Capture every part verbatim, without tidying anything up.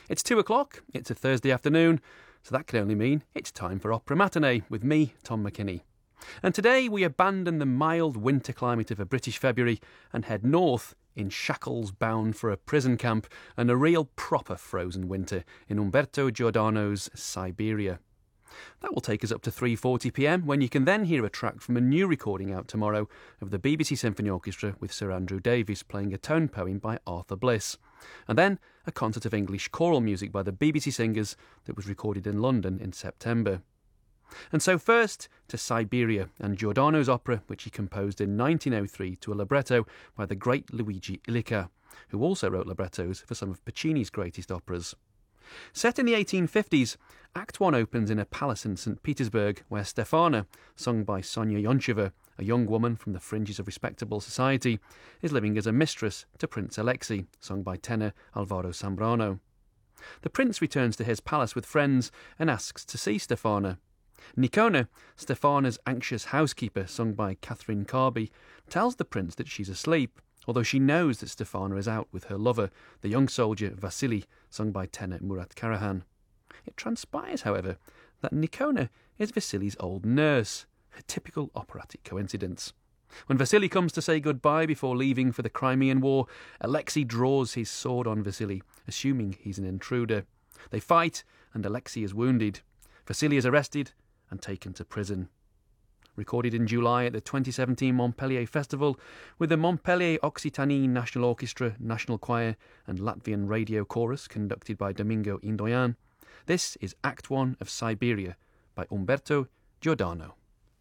It's two o'clock, it's a Thursday afternoon, so that can only mean it's time for Opera Matinee with me, Tom McKinney. And today we abandon the mild winter climate of a British February and head north in shackles bound for a prison camp and a real proper frozen winter in Umberto Giordano's Siberia. That will take us up to three forty p m when you can then hear a track from a new recording out tomorrow of the B B C Symphony Orchestra with Sir Andrew Davies playing a tone poem by Arthur Bliss. And then a concert of English choral music by the B B C Singers that was recorded in London in September. And so first to Siberia and Giordano's opera, which he composed in nineteen oh three to a libretto by the great Luigi Illica, who also wrote librettos for some of Puccini's greatest operas. Set in the eighteen fifties, Act one opens in a palace in Saint Petersburg where Stefana, sung by Sonia Yoncheva, a young woman from the fringes of respectable society, is living as a mistress to Prince Alexei, sung by tenor Alvaro Zambrano. The prince returns to his palace with friends and asks to see Stefana. Nikona, Stefana's anxious housekeeper, sung by Catherine Carby, tells the prince that she's asleep, although she knows that Stefana is out with her lover, the young soldier Vasily, sung by tenor Murat Karahan. It transpires, however, that Nikona is Vasily's old nurse, a typical operatic coincidence. When Vasily comes to say goodbye before leaving for the Crimean War, Alexei draws his sword on Vasily, assuming he's an intruder. They fight, and Alexei is wounded. Vasily is arrested and taken to prison. Recorded in July at the twenty seventeen Montpellier Festival with the Montpellier Occitanie National Orchestra, National Choir and Latvian Radio Chorus conducted by Domingo Indoyan, this is Act one of Siberia by Umberto Giordano.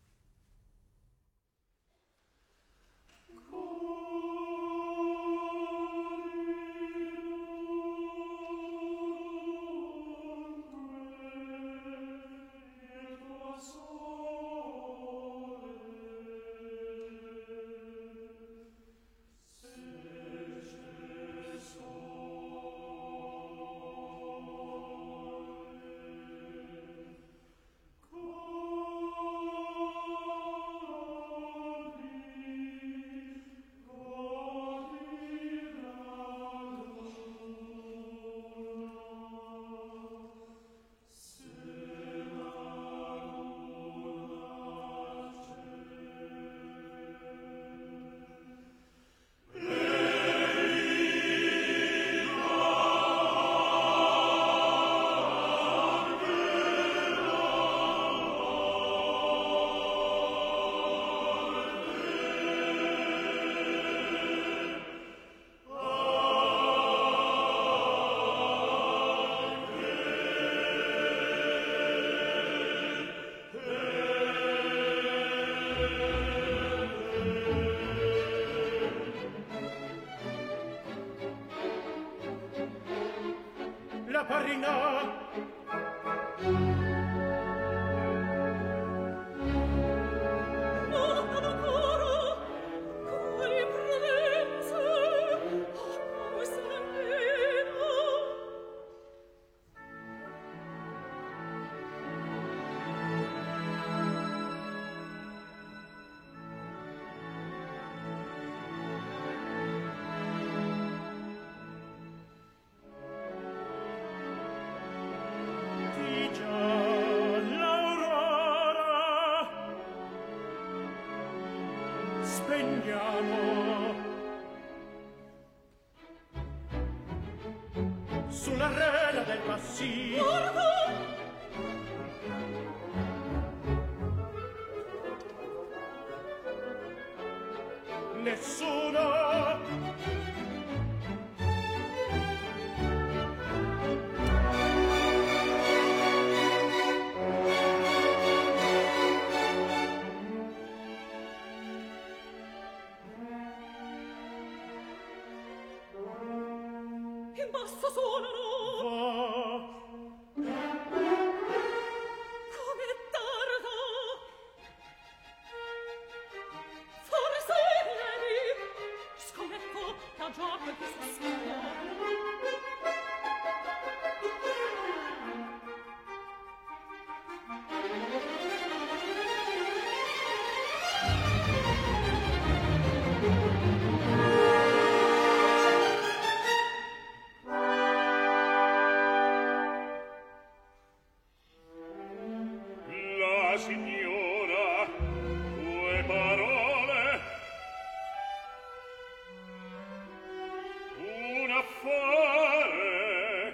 Sull'arena del massif nessuno in basso suonano come tarda forse vedi scommetto che già quel che si signora, due parole, un affare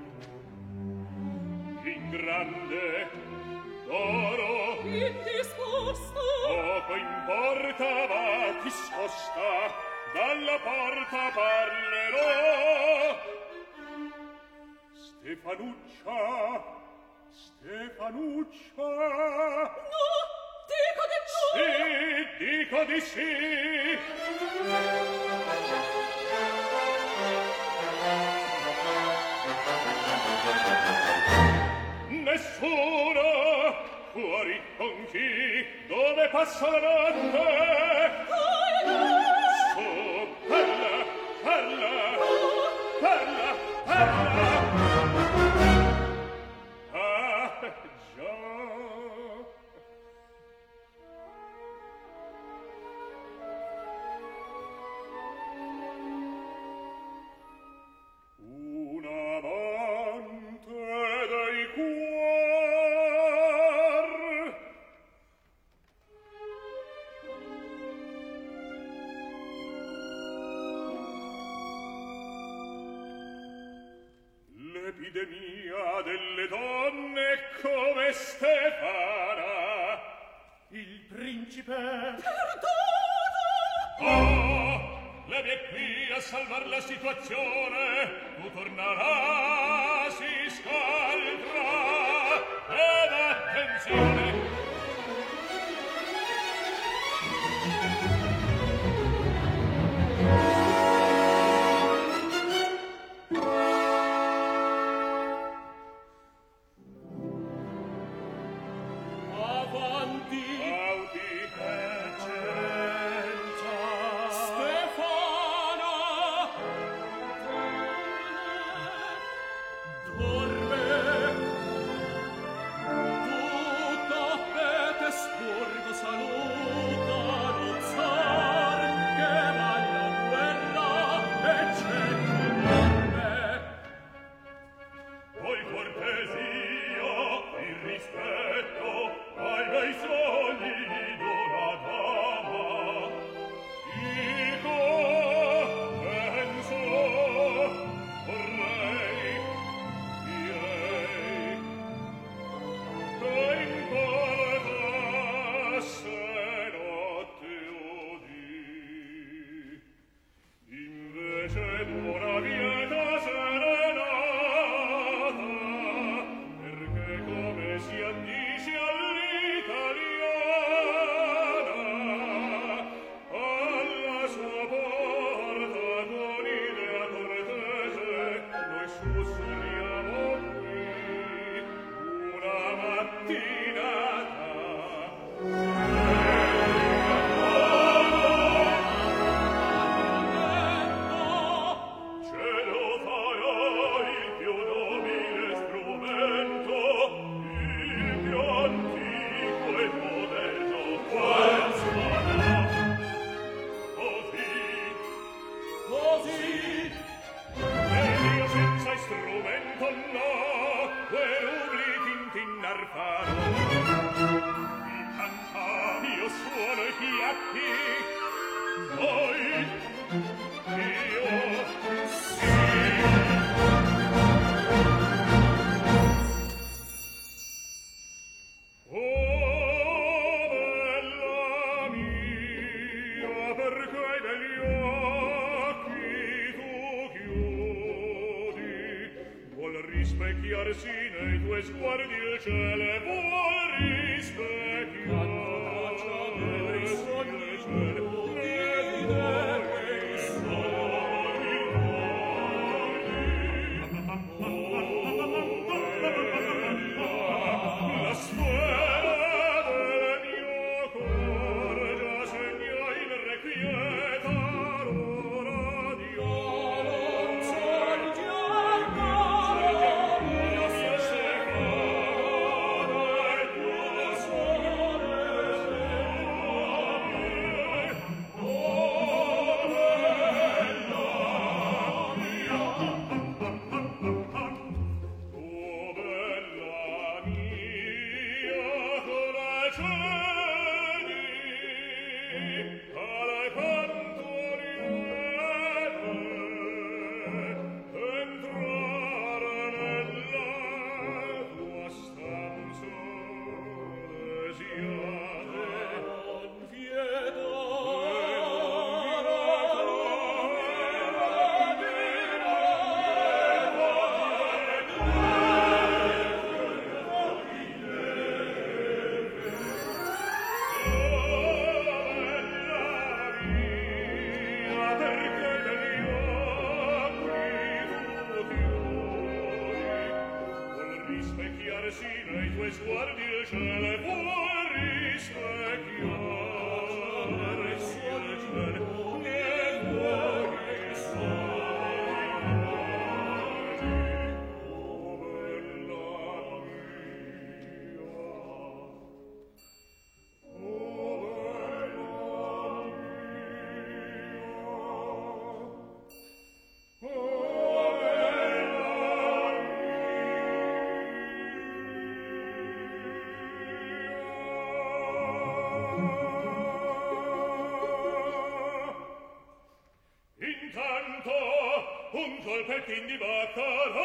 in grande d'oro, indisposto, poco importa, va chi sposta, dalla porta parlerò. Stefanuccia, Stefanuccia. no, dico di no. Sì, dico di sì. Nessuno, fuori con chi, dove passa la notte? Su, parla, parla, parla, parla. Ah, già. Un amante dei cuor, l'epidemia delle donne come Stefana, il principe. Oh, lei è qui a salvar la situazione, tu tornerà, si scaldrà, ed attenzione. Avanti, Audi, eccellenza. Stefana, dorme, tutta fete spurgo saluta lo zar che va alla guerra e c'è chi dorme. Poi cortesia, il rispetto ai bei sogni d'una dama. Dico, penso, vorrei, direi, che importa se notte o dì. Invece d'una vieta serenata, perché come si addice all'italiana, alla sua porta con idea cortese noi sussurriamo qui una mattinata. Ce lo farà il più nobile strumento, il più antico e moderno, qual suona. Così, Così, e io senza strumento no, due rubli tintinnar farò. Chi canta, io suono i fiati, voi, io, sì. Oh, bella mia, perché ai begli occhi tu chiudi? Vuol rispecchiarsi nei tuoi sguardi il cielo, vuol rispecchiarsi nei sogni il cielo, nei tuoi sogni tuoi. La sfera del mio cor già segna il requieta l'ora di ora. Io si secava dal tuo sole. rispecchiarsi nei tuoi sguardi il cielo vuol rispecchiare sia il cielo che vuoi sognare, oh bella mia, oh bella mia, oh intanto un colpettin di baccarà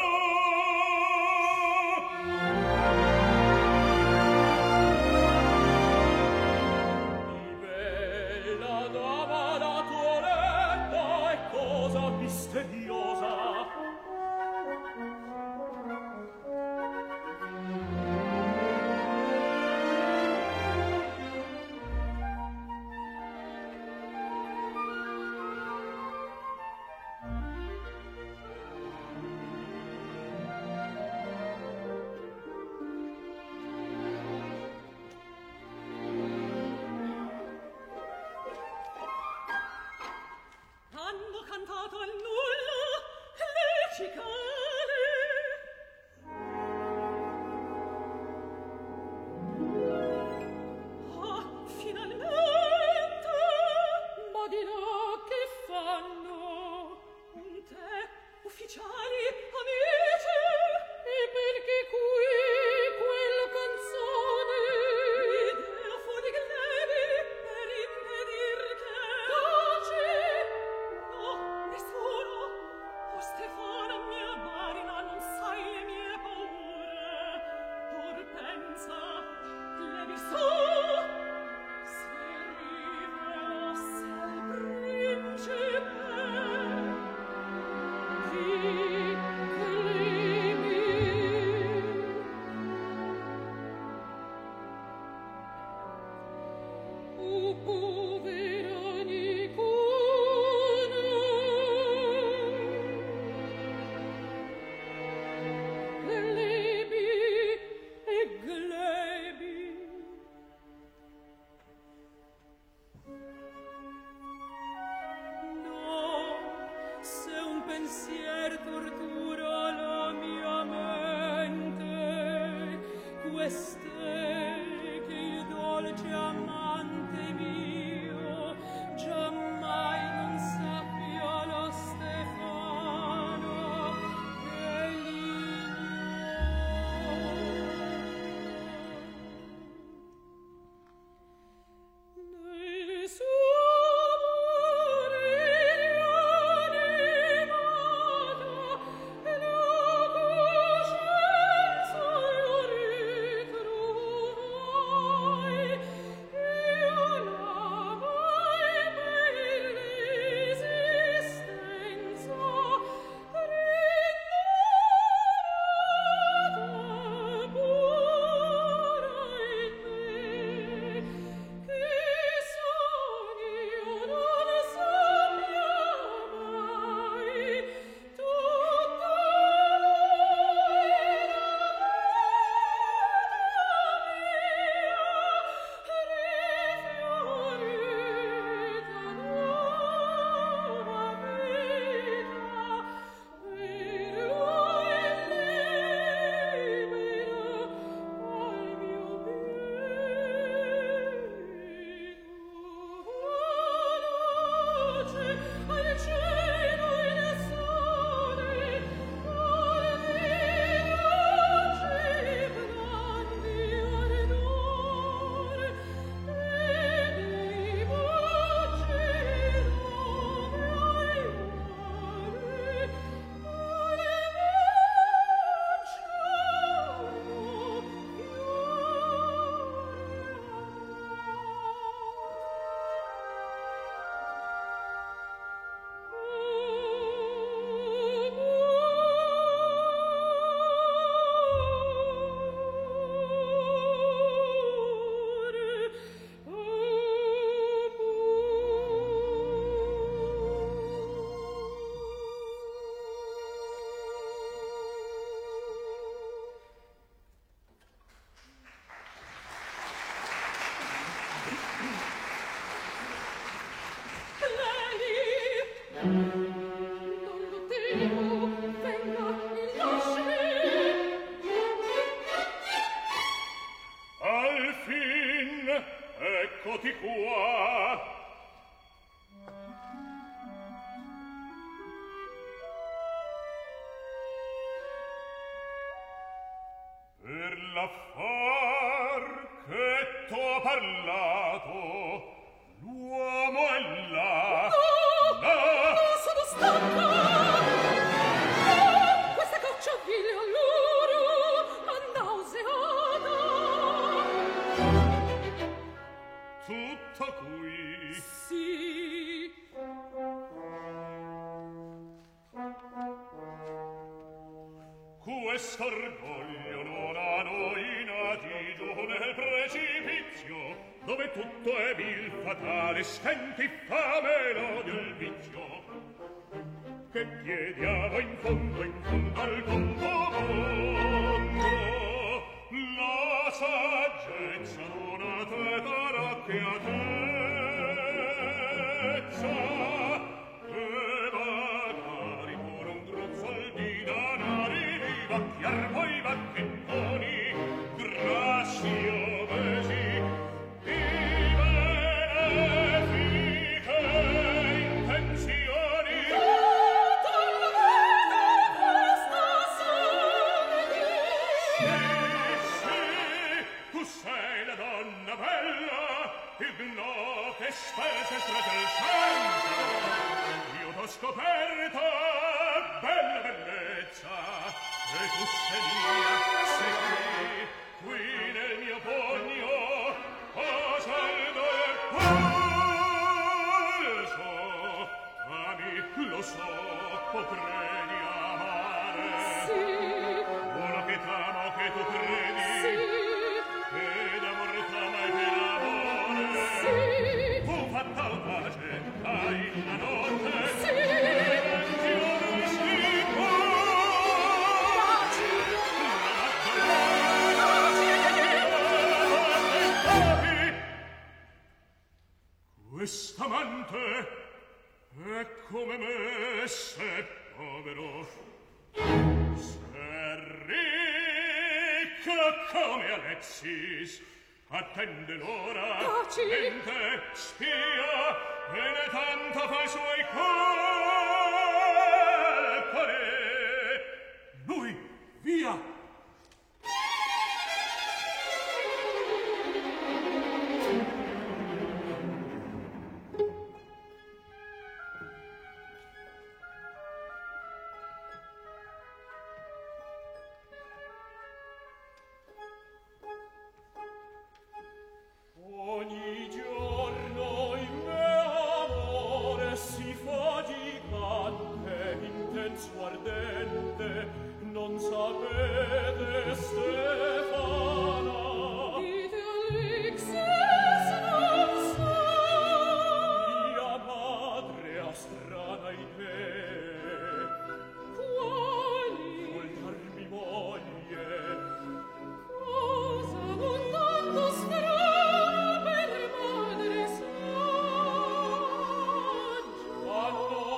di bella dama la toeletta è cosa misteriosa. Hanno cantato al nulla le cicale. Ah, finalmente! Ma di là che fanno? Un tè, ufficiali, amici? E perché qui quella canzone? Idea fu di glebi per impedir che taci. No, nessuno. Oh, Stefana, mia Marina, non sai le mie paure. Or pensa, glebi su, se rivelasse il principe. Di glebi. Oh, povera Nicona, glebi e glebi. No, se un pensier tortura la mia mente, queste che il dolce amante mio giammai non sappia la Stefana che nel suo amore rianimata e la coscienza la ritrova. eccoti qua. Per l'affar che t'ho parlato, l'uomo è là. No, là. no, sono stanca. No, questa caccia vile all'oro m'ha nauseata. Tutto qui. Sì. Quest'orgoglio non ha noi nati giù nel precipizio, dove tutto è vil fatale, stenti fame l'odio il vizio. Che chiediamo in fondo, in fondo al mondo mondo, la saggezza non a te darà che a tezza, e magari pure un gruzzol di danari vi vacchiar poi vacchettoni, grassi obesi, di benefiche intenzioni. Tu sei la donna bella, il no che spese strage il senso. Io t'ho scoperta, bella bellezza, e tu sei mia, sei qui, qui nel mio pugno, a saldo e polso. Ami, lo so, potrei amare. Sì. Uno che t'amo, che tu credi. Sì. E d'amor t'ama e per amore. Sì. Tu fatta pace, hai la notte. Sì. E venti ore si Baci. Quest'amante è come me, se povero, se ricco come Alexis, attende l'ora, Taci. mente, spia, e ne tanto fa i suoi colpare. Lui, via! Ogni giorno il mio amore si fa gigante, intenso ardente, non sapete Stefana. Dite Alexis non sa. Mia madre ha strana idee, Quali? voltarmi moglie. Cosa non tanto strana per madre saggia. Ah no,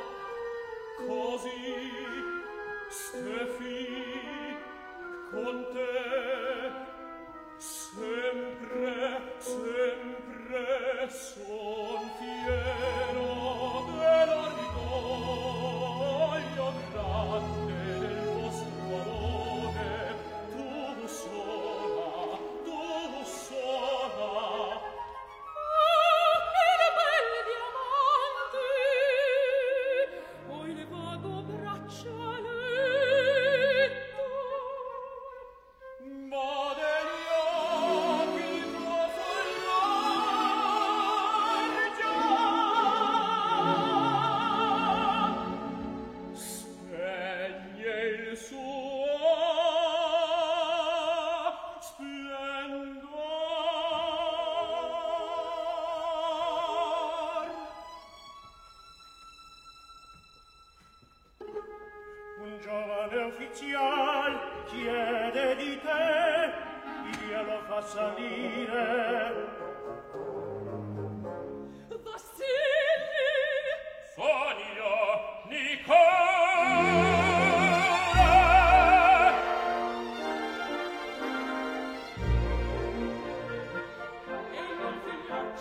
così, Stefi, con te, sempre, sempre son fiero dell'orgoglio grande del vostro amore, tu sola, tu sola. Ah, e le belle diamanti, poi le vago braccialetto. Ma degli occhi tuo fulgor già spegne il suo splendor. Un giovane ufficial chiede di te, glielo fa salire. Vassilli, Sonia, Nicola! e il figliaccio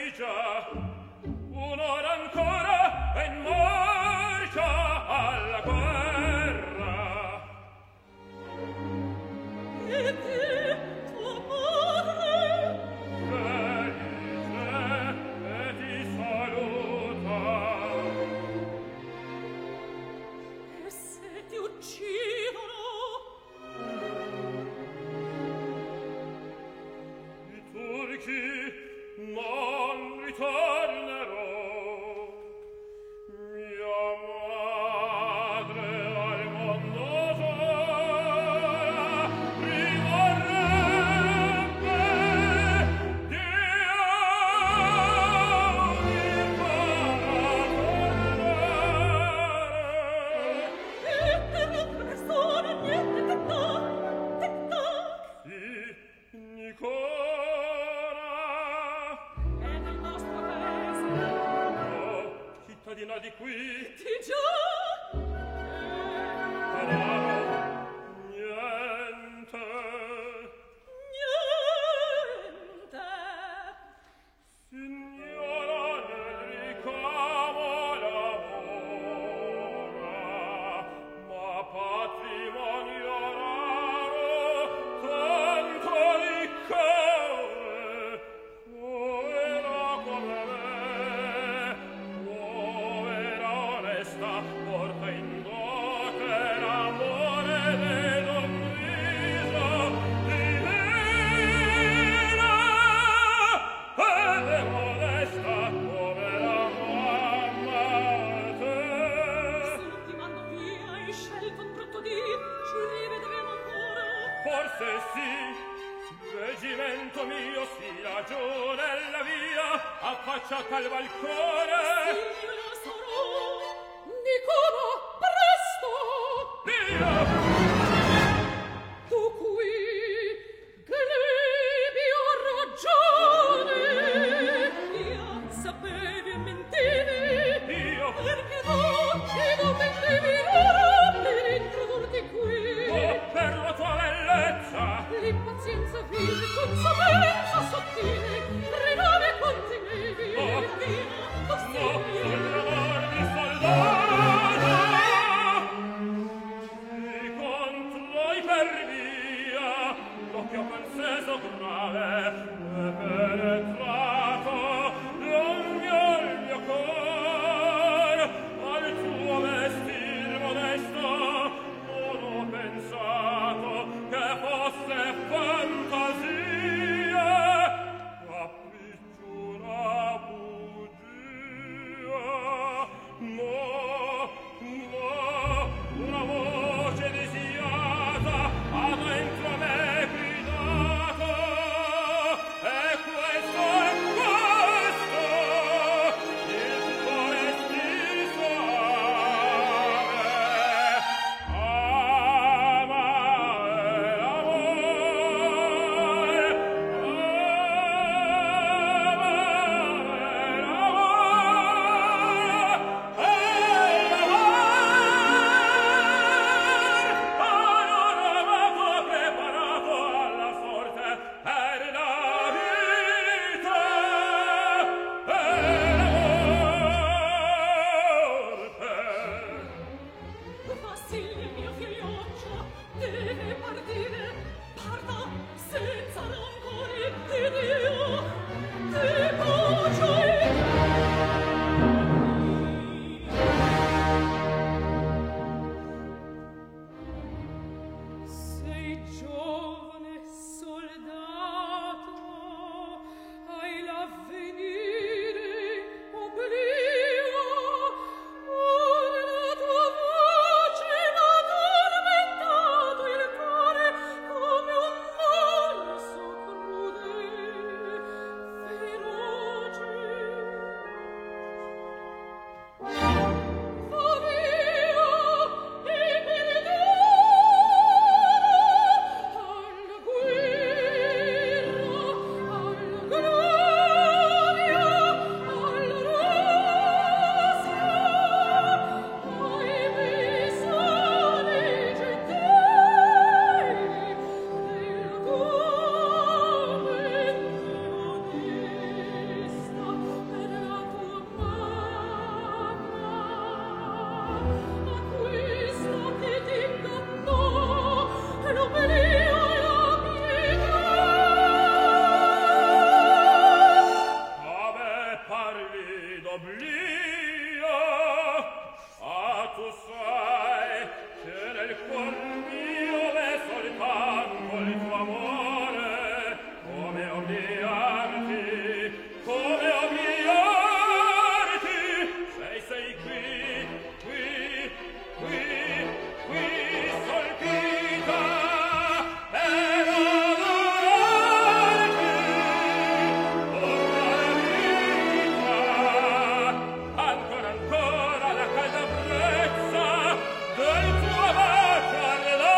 Sì, l'oblio. Ah, tu sai che nel cuor mio è soltanto il tuo amore. Come obliarti, come obliarti, sei, sei qui, qui, qui, qui, solpita, per adorarti, ormai vita, ancora, ancora la calda brezza del tuo bacio ardente.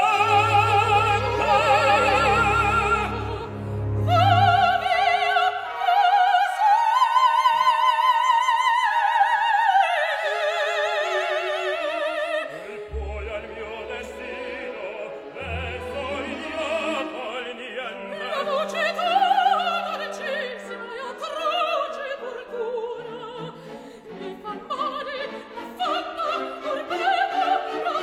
Il poi al mio destino verso ignoto il niente. La voce tua dolcissima e atroce tortura mi fa male, m'affanna, orpella, la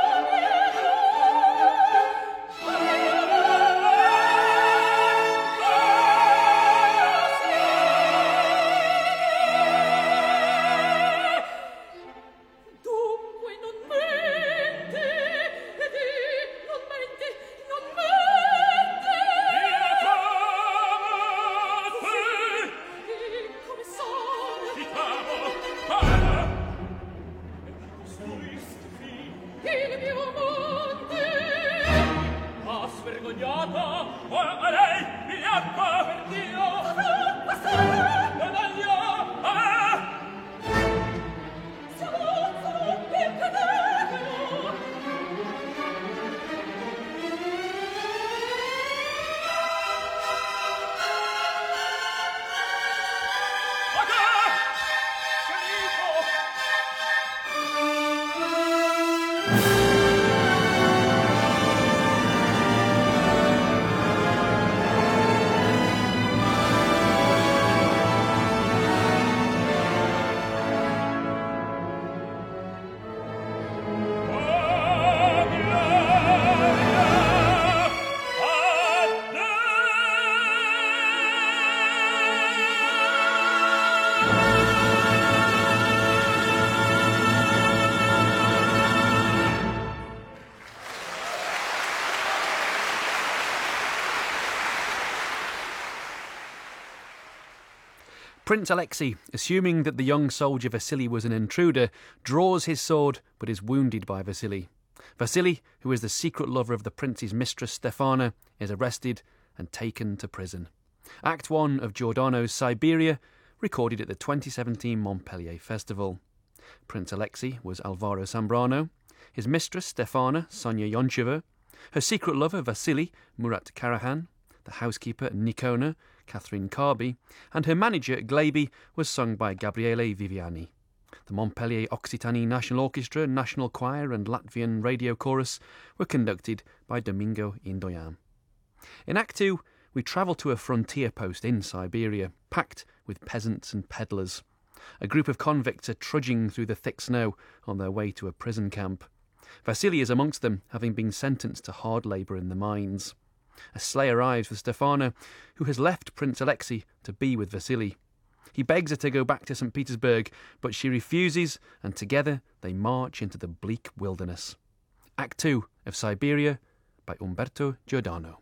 Dunque non menti, e di non menti, non menti. Io t'amo, sì, Di come sono, ti t'amo, ah! Soristi, il mio amante. ah, svergognata, ora a lei, vigliacca, per Dio, non aglio, ah! Siamo, siamo incredibili. Aga! Sceriffo! Prince Alexei, assuming that the young soldier Vasily was an intruder, draws his sword but is wounded by Vasily. Vasily, who is the secret lover of the prince's mistress Stefana, is arrested and taken to prison. Act one of Giordano's Siberia, recorded at the twenty seventeen Montpellier Festival. Prince Alexei was Alvaro Zambrano, his mistress Stefana, Sonia Yoncheva, her secret lover Vasily, Murat Karahan, the housekeeper Nikona, Catherine Carby, and her manager Gleby was sung by Gabriele Viviani. The Montpellier Occitanie National Orchestra, National Choir and Latvian Radio Chorus were conducted by Domingo Indoyan. In Act two, we travel to a frontier post in Siberia, packed with peasants and peddlers. A group of convicts are trudging through the thick snow on their way to a prison camp. Vasily is amongst them, having been sentenced to hard labour in the mines. A sleigh arrives with Stefana, who has left Prince Alexei to be with Vasily. He begs her to go back to Saint Petersburg, but she refuses, and together they march into the bleak wilderness. Act two of Siberia by Umberto Giordano.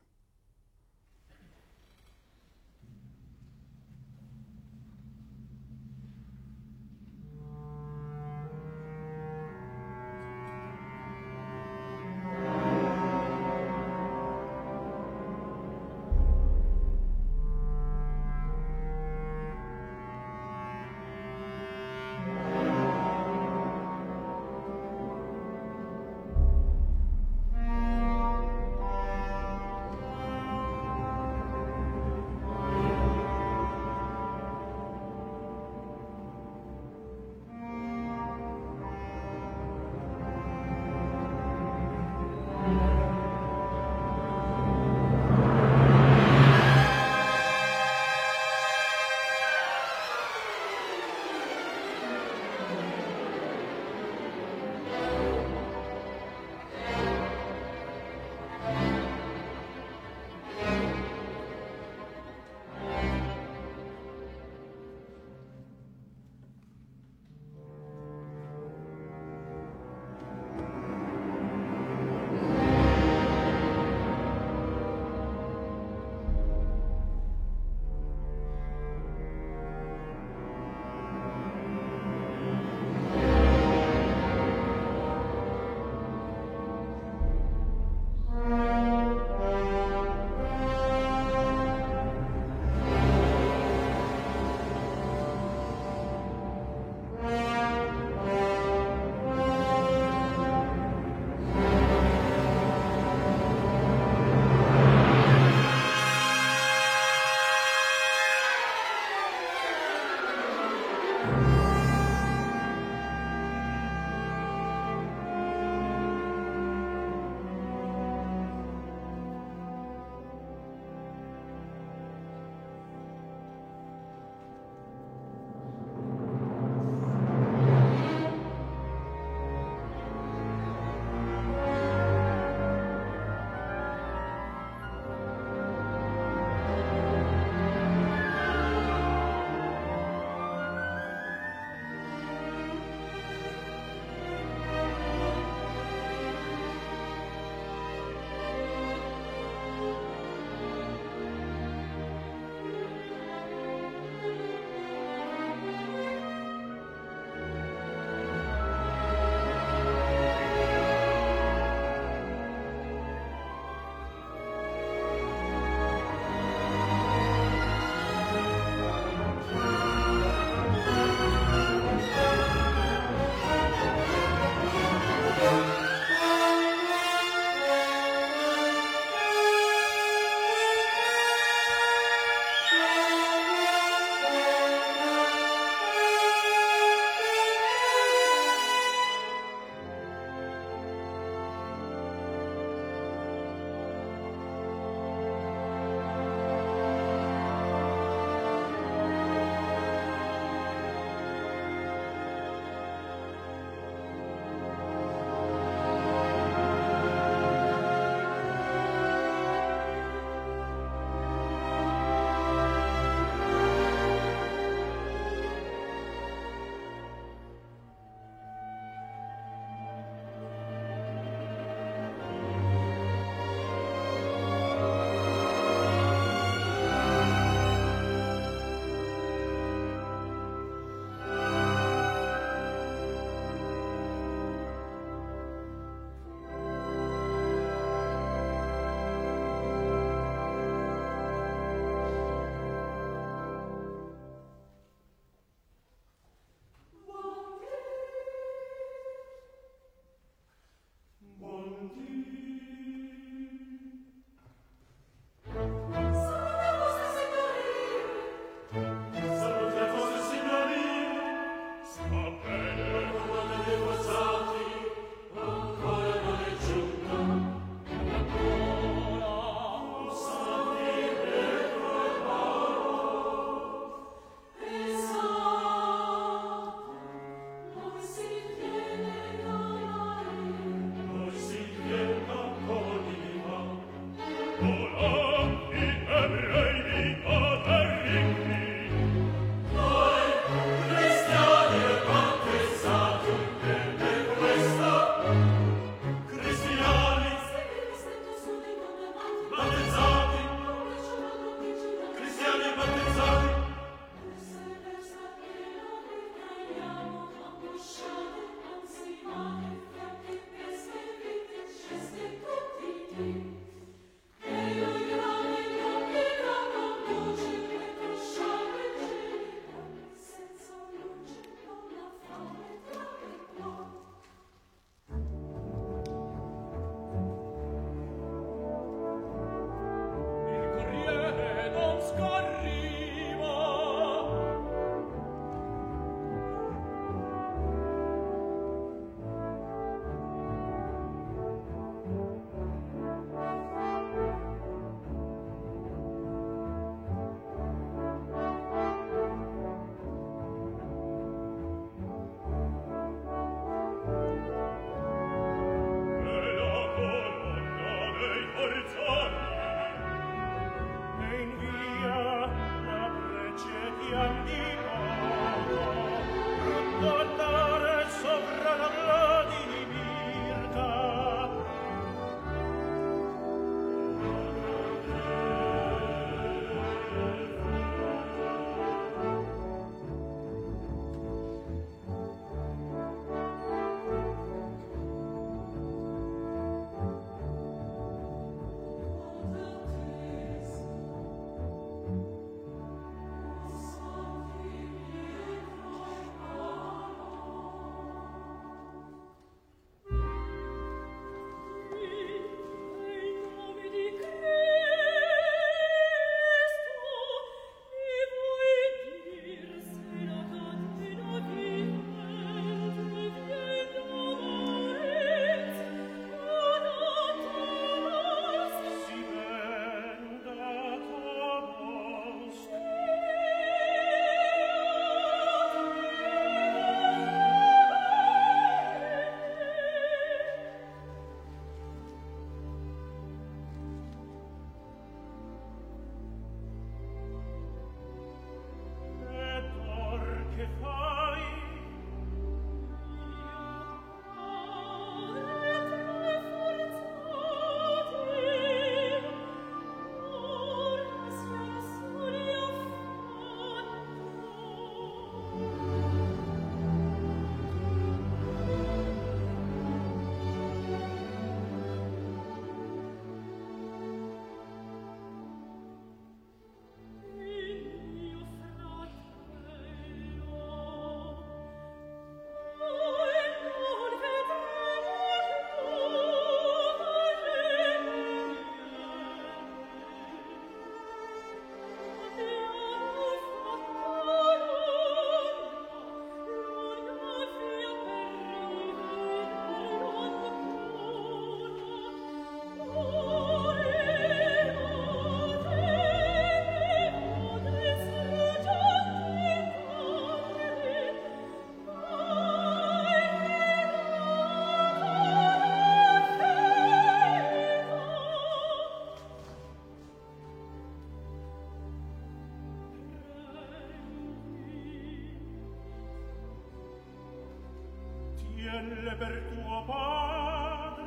belle per tuo padre.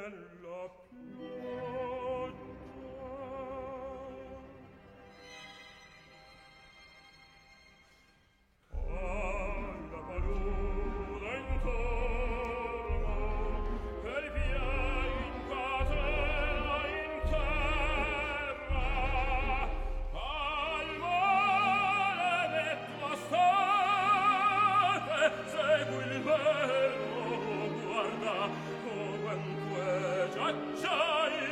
nella pioggia. Alla palude intorno, e il via in catena in terra, al maledetto state, segui il vero, guarda, oh, quanto è giacciaio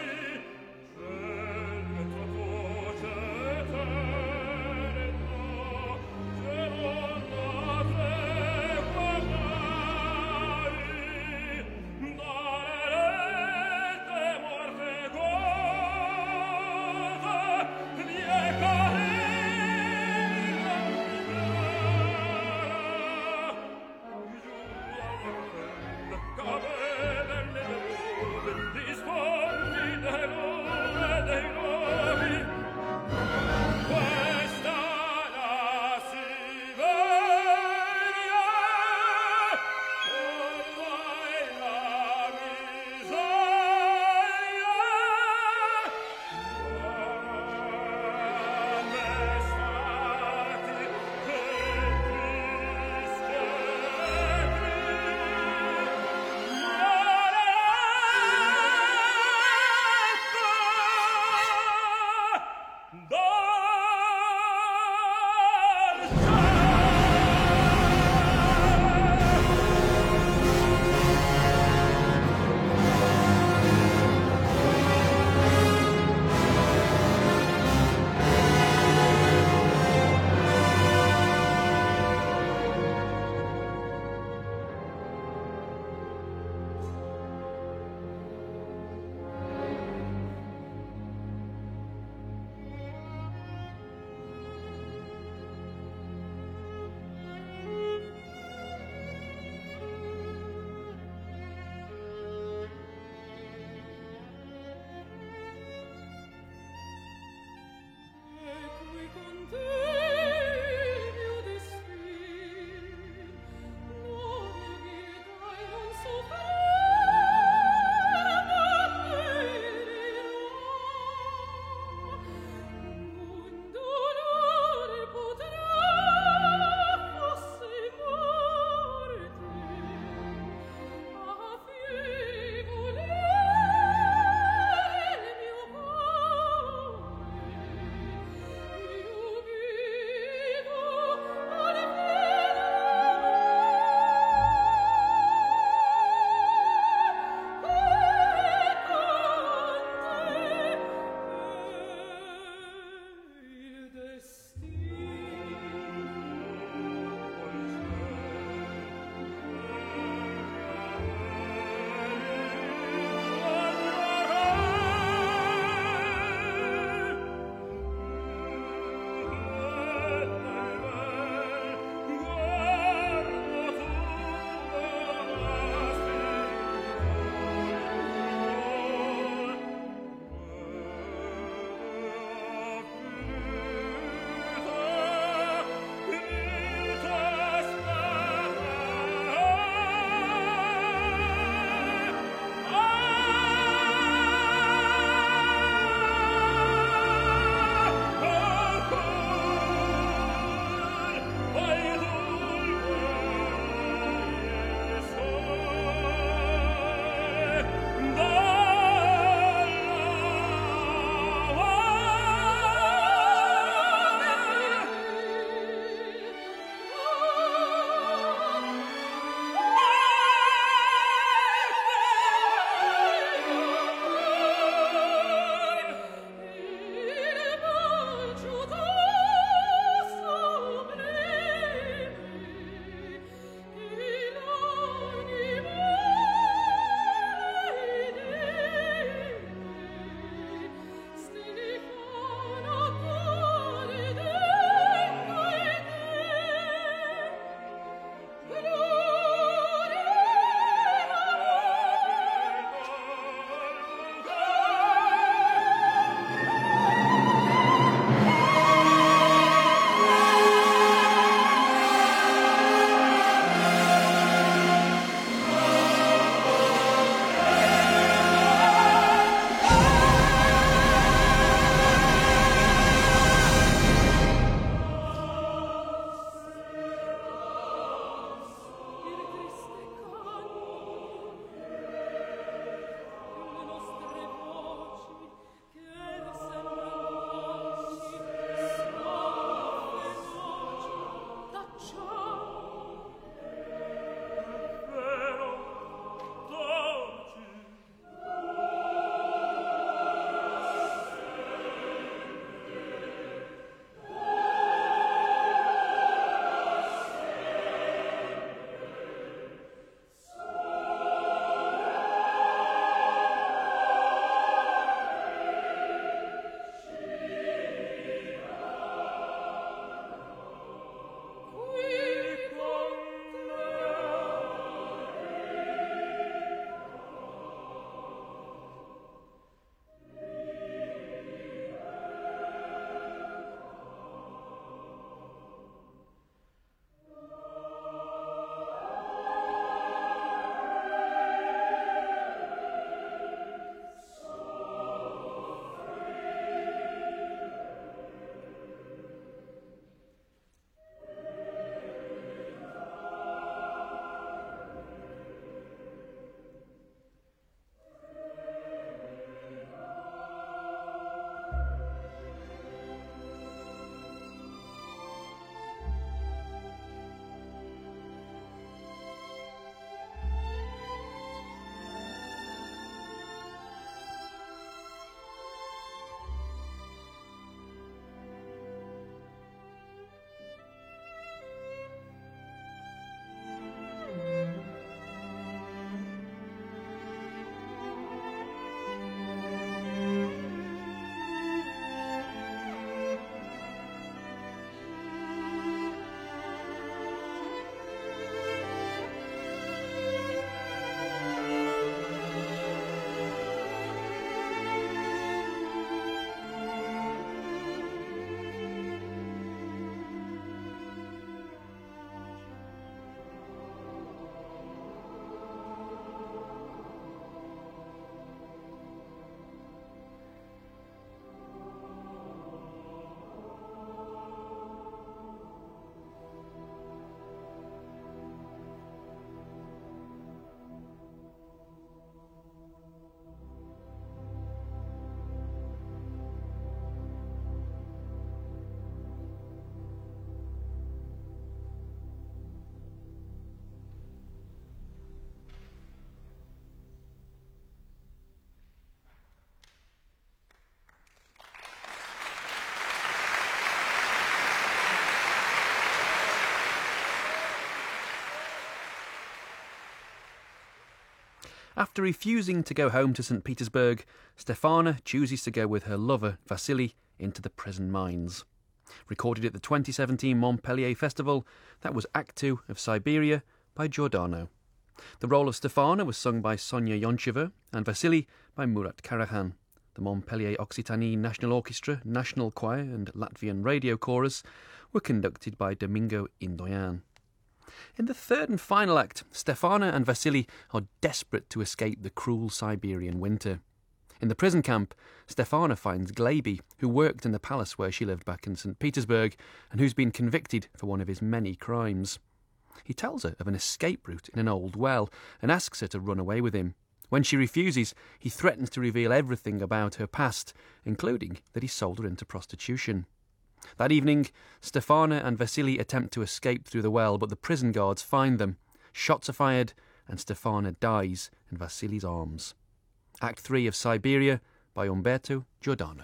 After refusing to go home to Saint Petersburg, Stefana chooses to go with her lover, Vasily, into the prison mines. Recorded at the twenty seventeen Montpellier Festival, that was Act two of Siberia by Giordano. The role of Stefana was sung by Sonia Yoncheva and Vasily by Murat Karahan. The Montpellier Occitanie National Orchestra, National Choir and Latvian Radio Chorus were conducted by Domingo Indoyan. In the third and final act, Stefana and Vasily are desperate to escape the cruel Siberian winter. In the prison camp, Stefana finds Gleby, who worked in the palace where she lived back in Saint Petersburg and who's been convicted for one of his many crimes. He tells her of an escape route in an old well and asks her to run away with him. When she refuses, he threatens to reveal everything about her past, including that he sold her into prostitution. That evening, Stefana and Vasily attempt to escape through the well, but the prison guards find them. Shots are fired, and Stefana dies in Vasily's arms. Act three of Siberia by Umberto Giordano.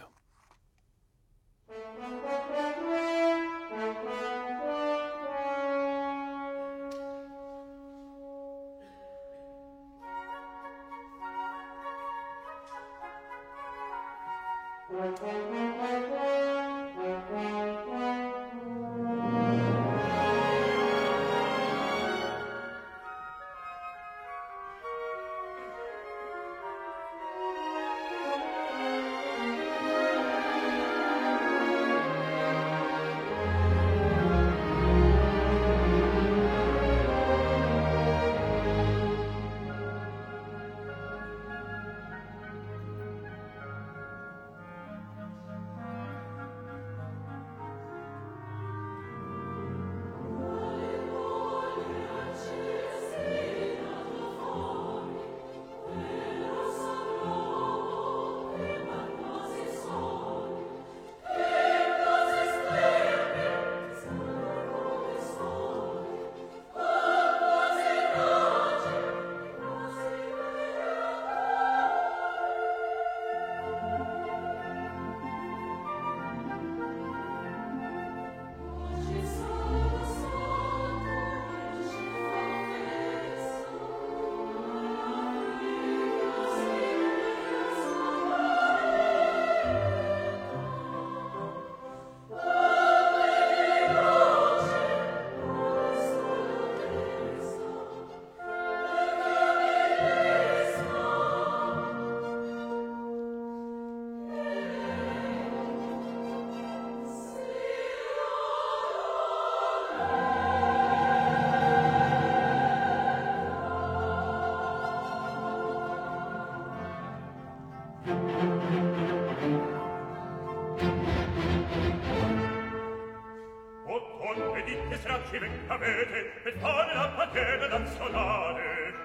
Avete per fare la patena nazionale.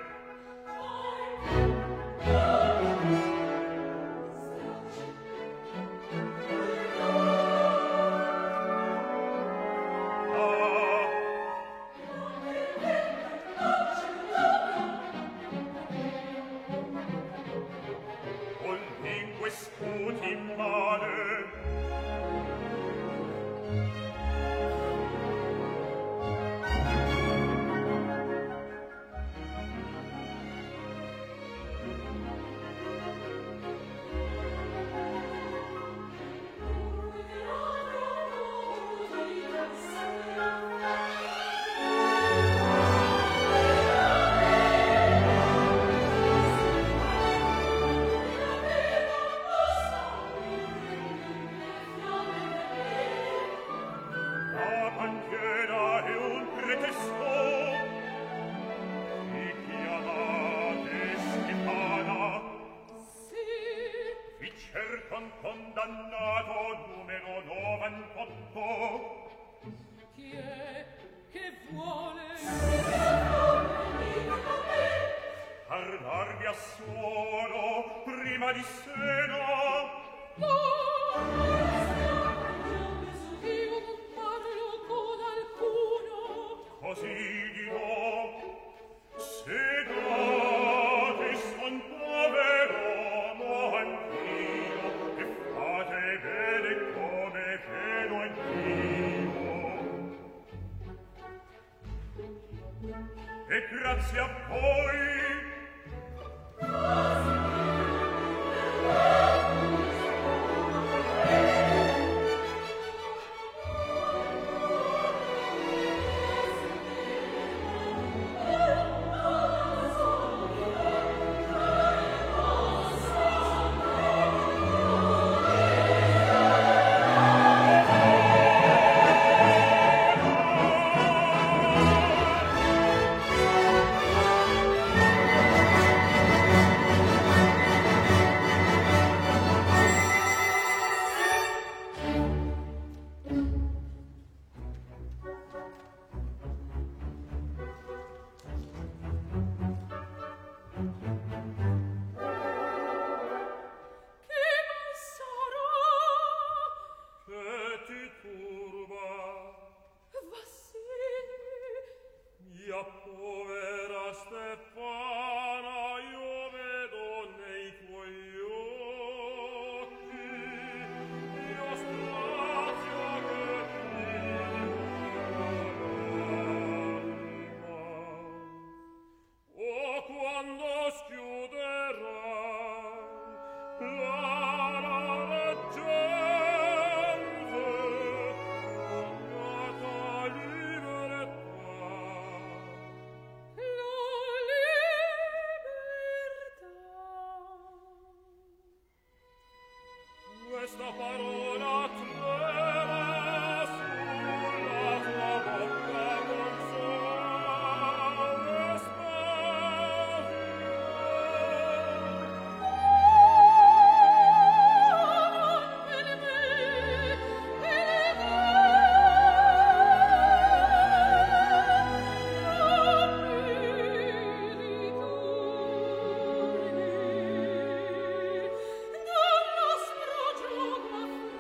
Col lingue sputi male. Condannato numero novantotto. Chi è che vuole parlarvi a suolo prima di cena? No, io non parlo con alcuno. Così dirò, se date son pover'uomo anch'io, e fate bene come vedo anch'io. E grazie a voi Dalla sprogioga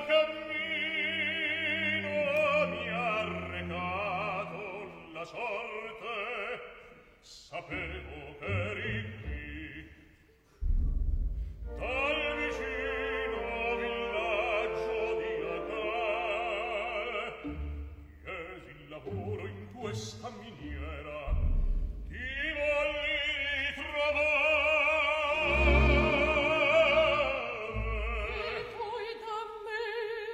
cammino mi ha recato la sorte, sapevo che eri qui. Dal vicino villaggio di Acal chiesi il lavoro in questa miniera, ti volli ritrovare. E poi da me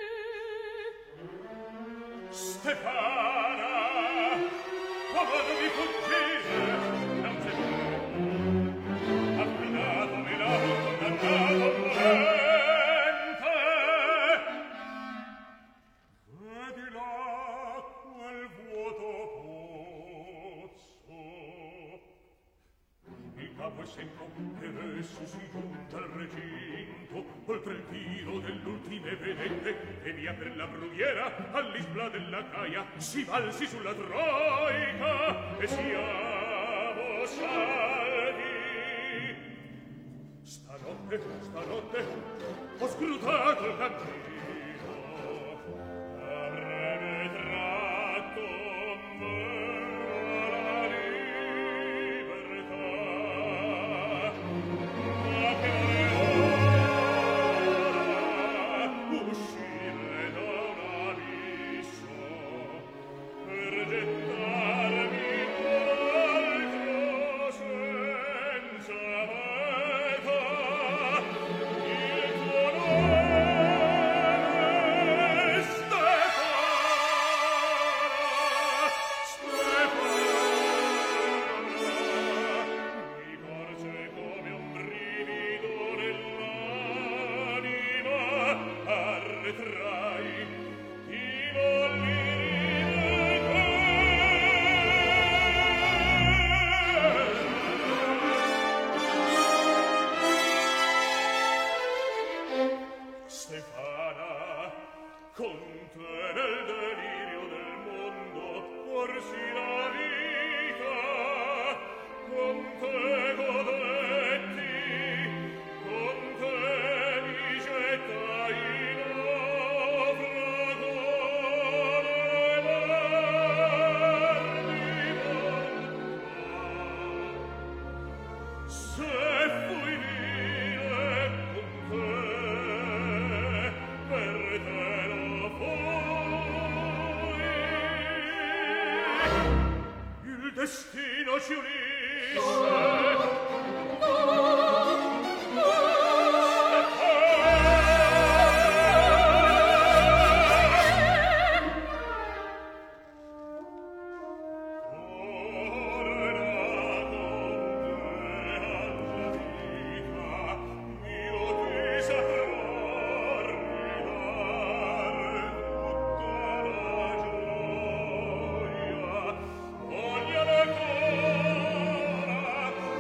Stefana, come devi fuggire? Non sei tu. Affidato me l'ha condannato volente. Vedi là quel vuoto pozzo. Il capo è secco ed esso si giunta al recinto, oltre il tiro dell'ultime vedette, e via per la brughiera all'isla della Caia si valsi sulla troica e siamo salvi. Stanotte, stanotte ho scrutato il cammino, avrebbe tratto me la libertà, ma che ora uscire da un abisso per gettarmi in altro senza meta. Il tuo nome Stefana, Stefana, mi porge come un brivido nell'anima, arretrai, ti volli Stefana, con te nel delirio del mondo porsi la vita, con te godetti, con te mi gettai in naufrago nelle mar di volontà. Se fui vile con te, per te lo fui. Il destino ci unisce. Voglio ancora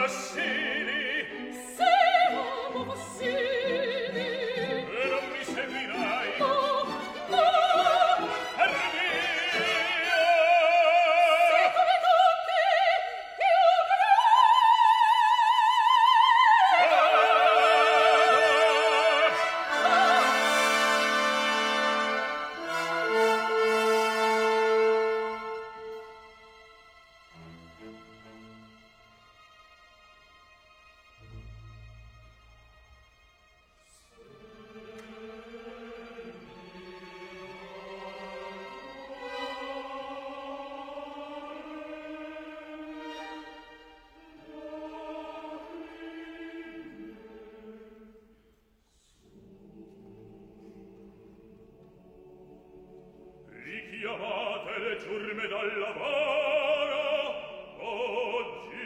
Chiamate le ciurme dal lavoro, oggi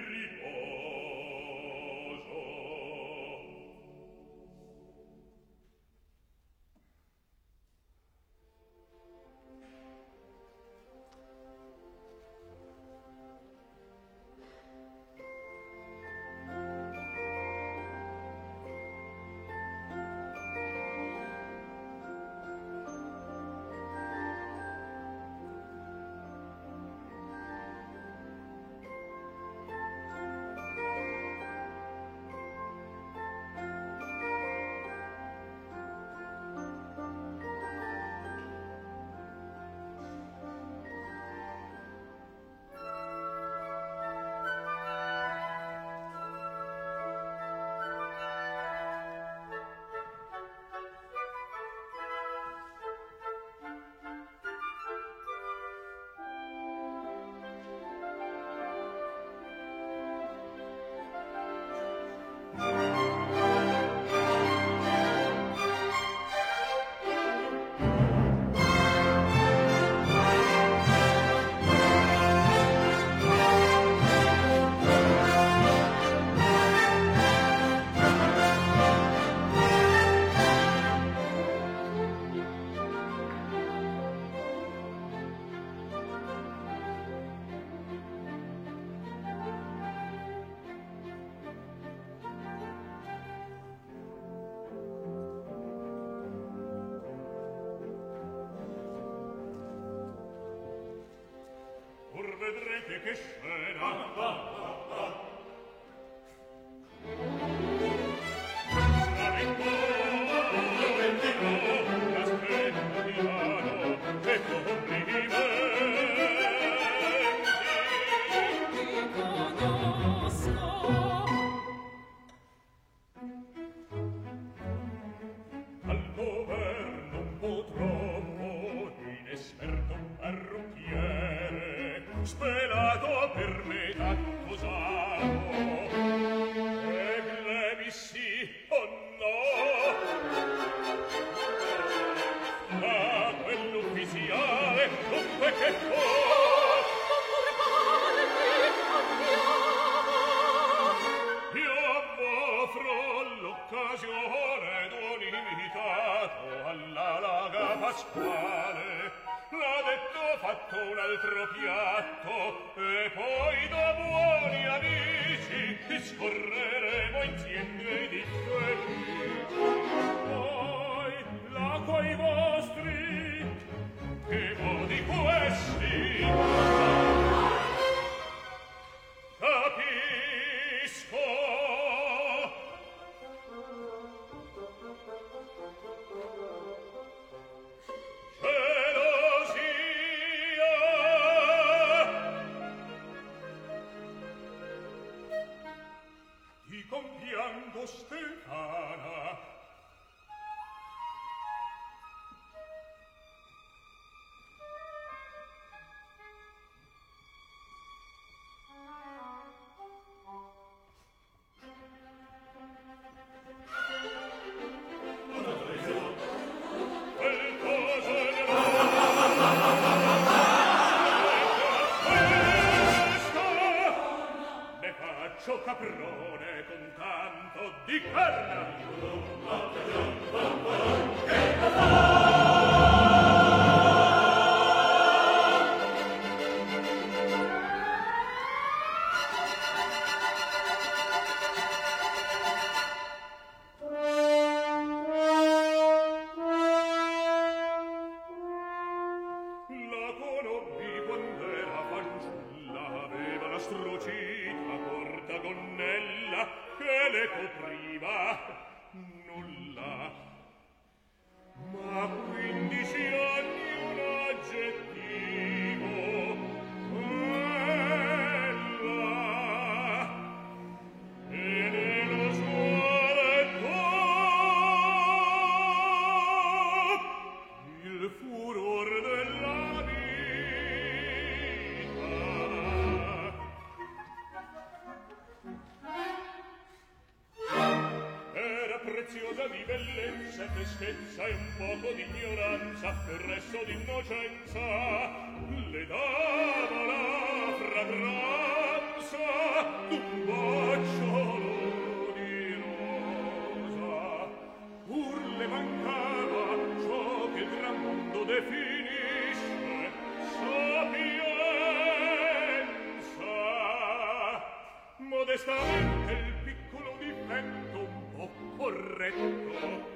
riposo. Vedrete che scena. Flamenco, Flamenco, l'aspetto di mano e complimenti. Ti conosco. Al governo un po' troppo inesperto parrucchiere, spelato per me tanto usato, e glevi sì o no, ma quell'ufficiale dunque che può. Io offro l'occasione d'un invitato alla Laga Pasquale. L'ha detto, fatto un altro piatto, e poi da buoni amici discorreremo insieme di felici. Poi là coi vostri, che modi questi, capisco. Compianto Stefana, quel coso ne faccio caprone con tanto di carna. gonnella che le copriva nulla, ma quindici anni un aggettivo ella e nello suo letto il furor della vita. Era preziosa di bellezza e freschezza e un poco di ignoranza, il resto d'innocenza le dava la fragranza d'un bocciolo di rosa. Pur le mancava ciò che il gran mondo definisce sapienza. Modestamente il piccolo difetto un po' corretto.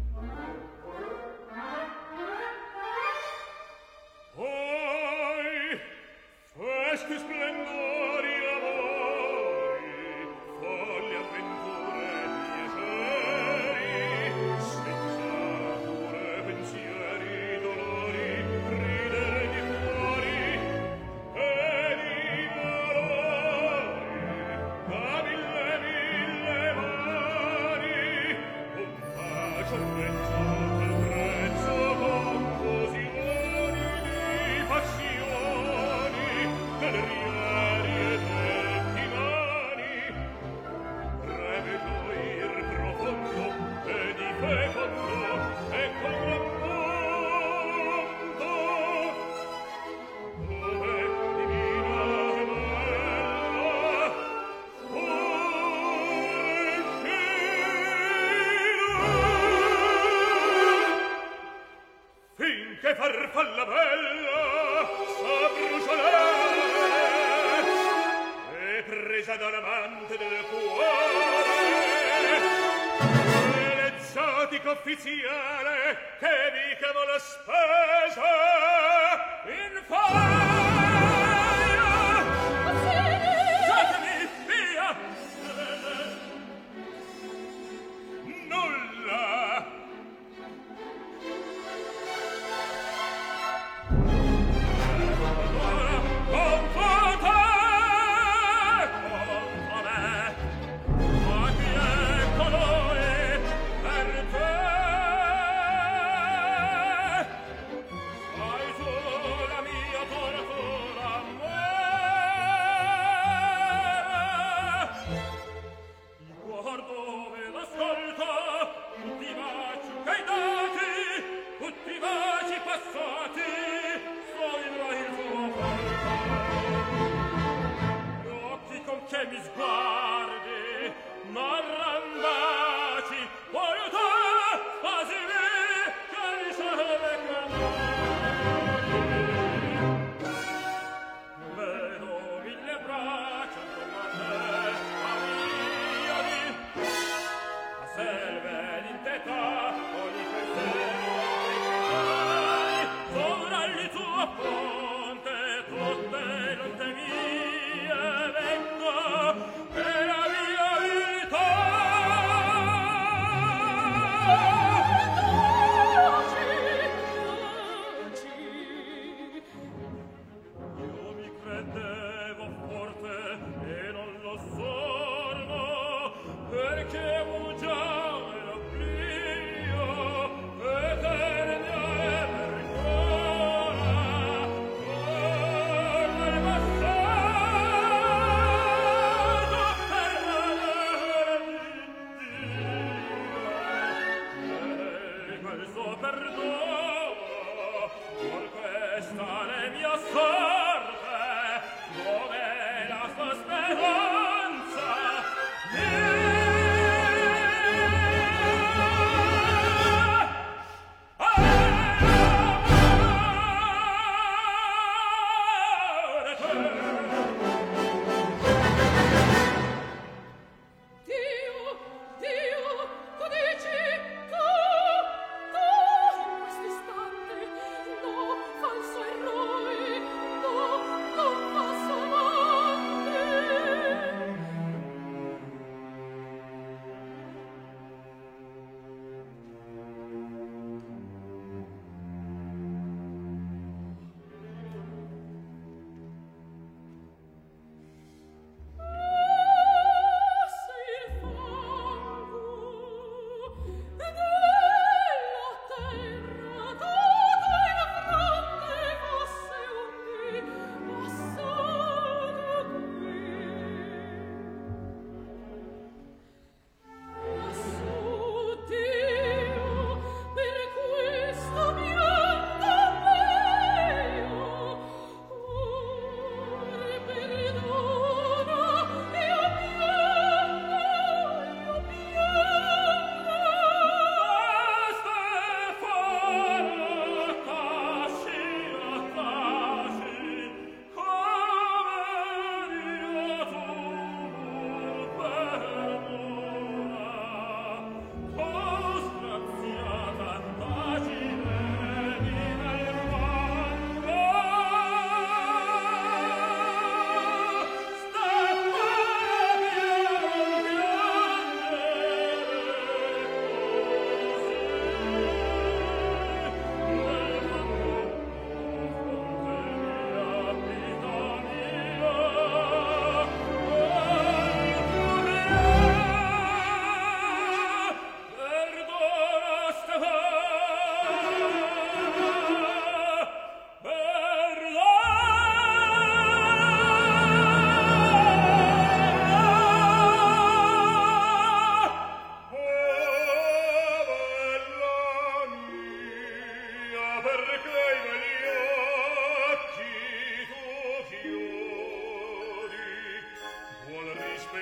Poi festi, splendori, amori, folli avventure, piaceri, senza cure, pensieri, dolori, ridere di fuori e di valori, da mille mille mani, un bacio, un prezzo, un prezzo, con cosilloni di passioni, galerieri e pettinani, breve gioir profondo e di fecondo e col gran mondo, dove divina e bella uscina, finché farfalla bella s'abbruciolè e presa dall'amante del cuore l'ezzatico officiale che vi cavò la spesa in faia. Lasciatemi via! Nulla! Che mi sguardi, marran baci, volta quasi me che riceve canori. Vedo mille braccia attorno a te, ariadi, a selve l'inteta, ogni pensiero ai sopra il tuo ponte, tutte non temie vengo per la mia vita. Io mi credevo forte e non lo sono, perché avevo già l'oblio eterna e vergogna come il passato per l'amore di Dio e quel suo perdono por questa le mia sorte dove la sua speranza mi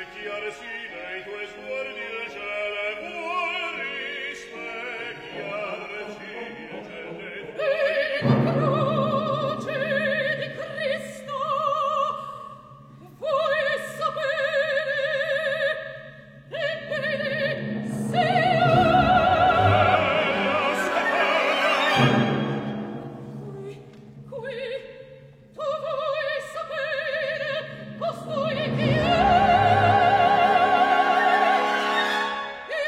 E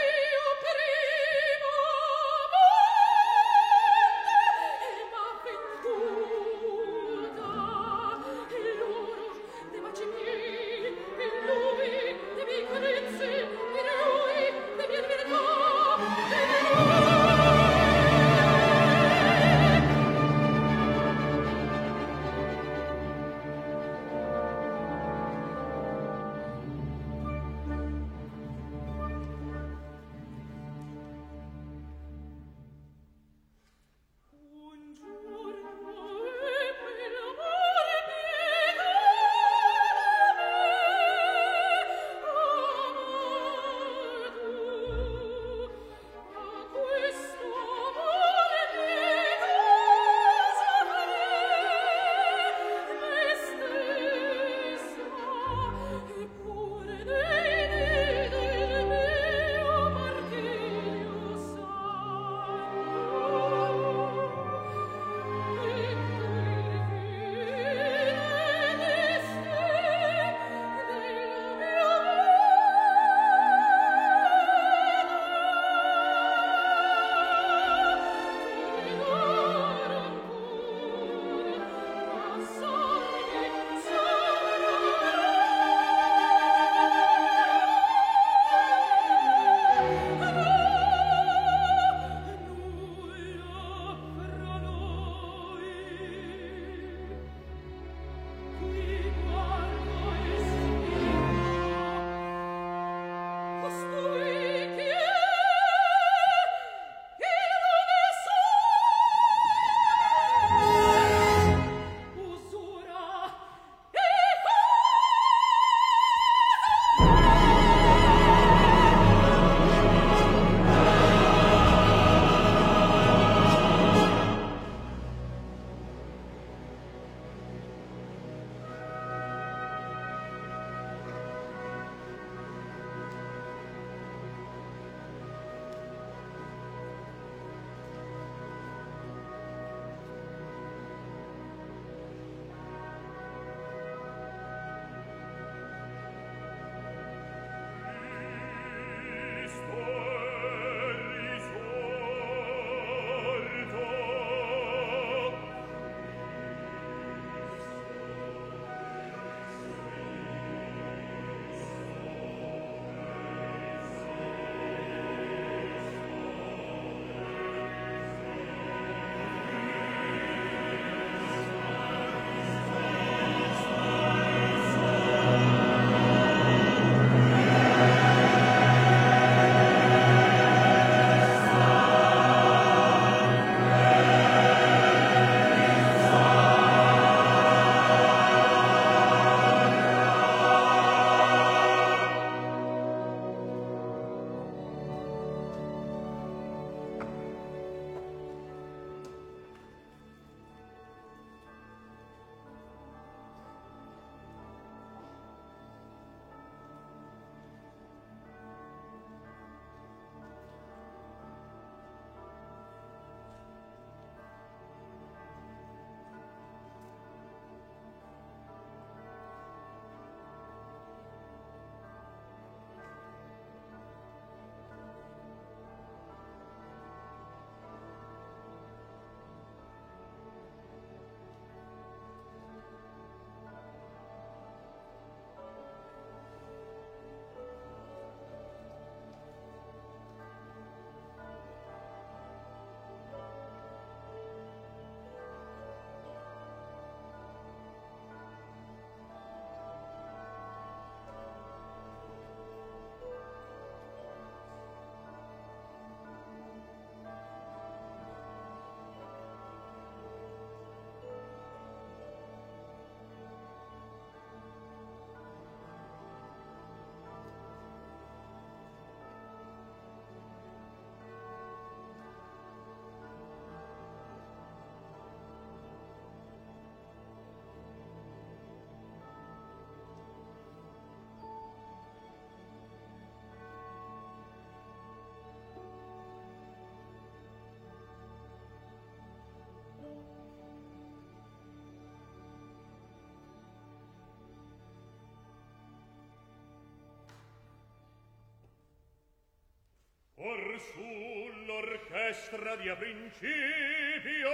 sull'orchestra dia principio.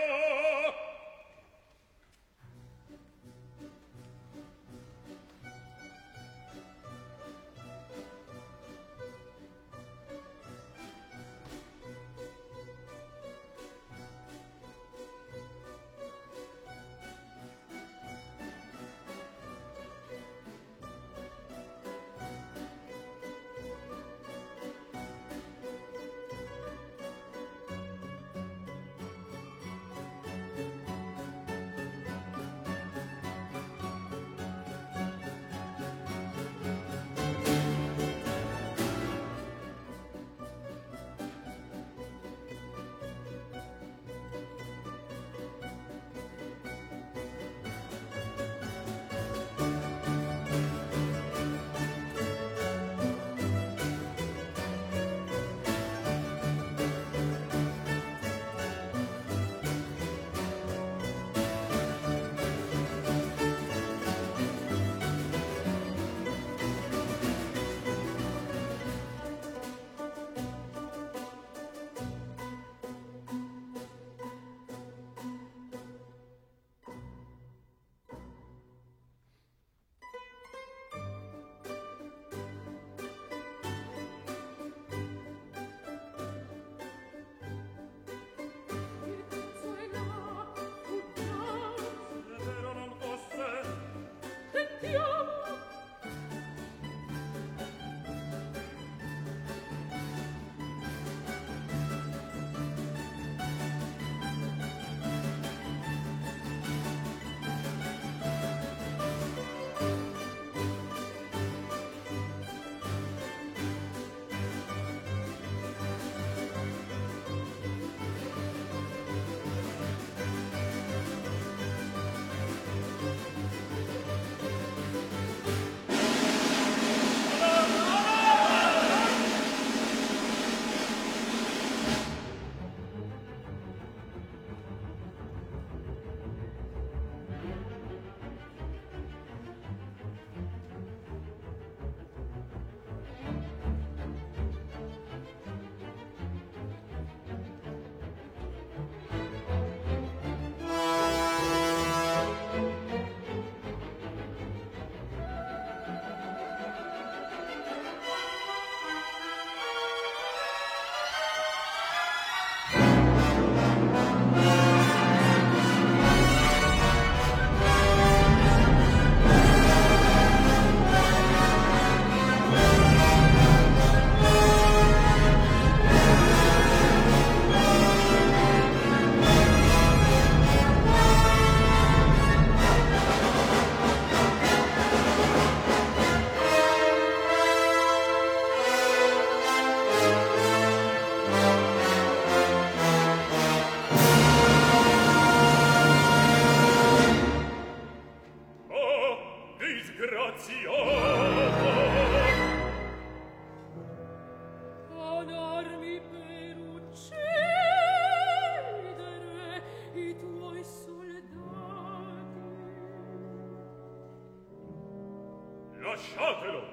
Lasciatelo!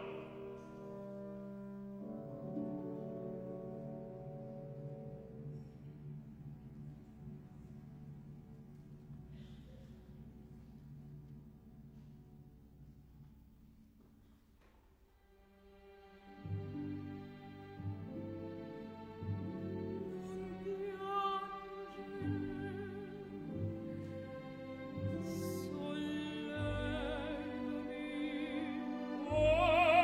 Oh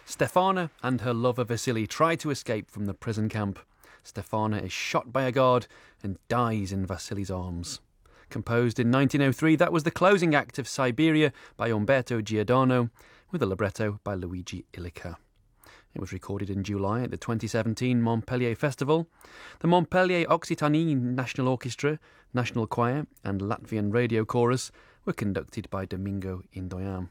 Stefana and her lover Vasily try to escape from the prison camp. Stefana is shot by a guard and dies in Vasily's arms. Composed in nineteen oh three, that was the closing act of Siberia by Umberto Giordano, with a libretto by Luigi Illica. It was recorded in July at the twenty seventeen Montpellier Festival. The Montpellier Occitanie National Orchestra, National Choir and Latvian Radio Chorus were conducted by Domingo Indoyan.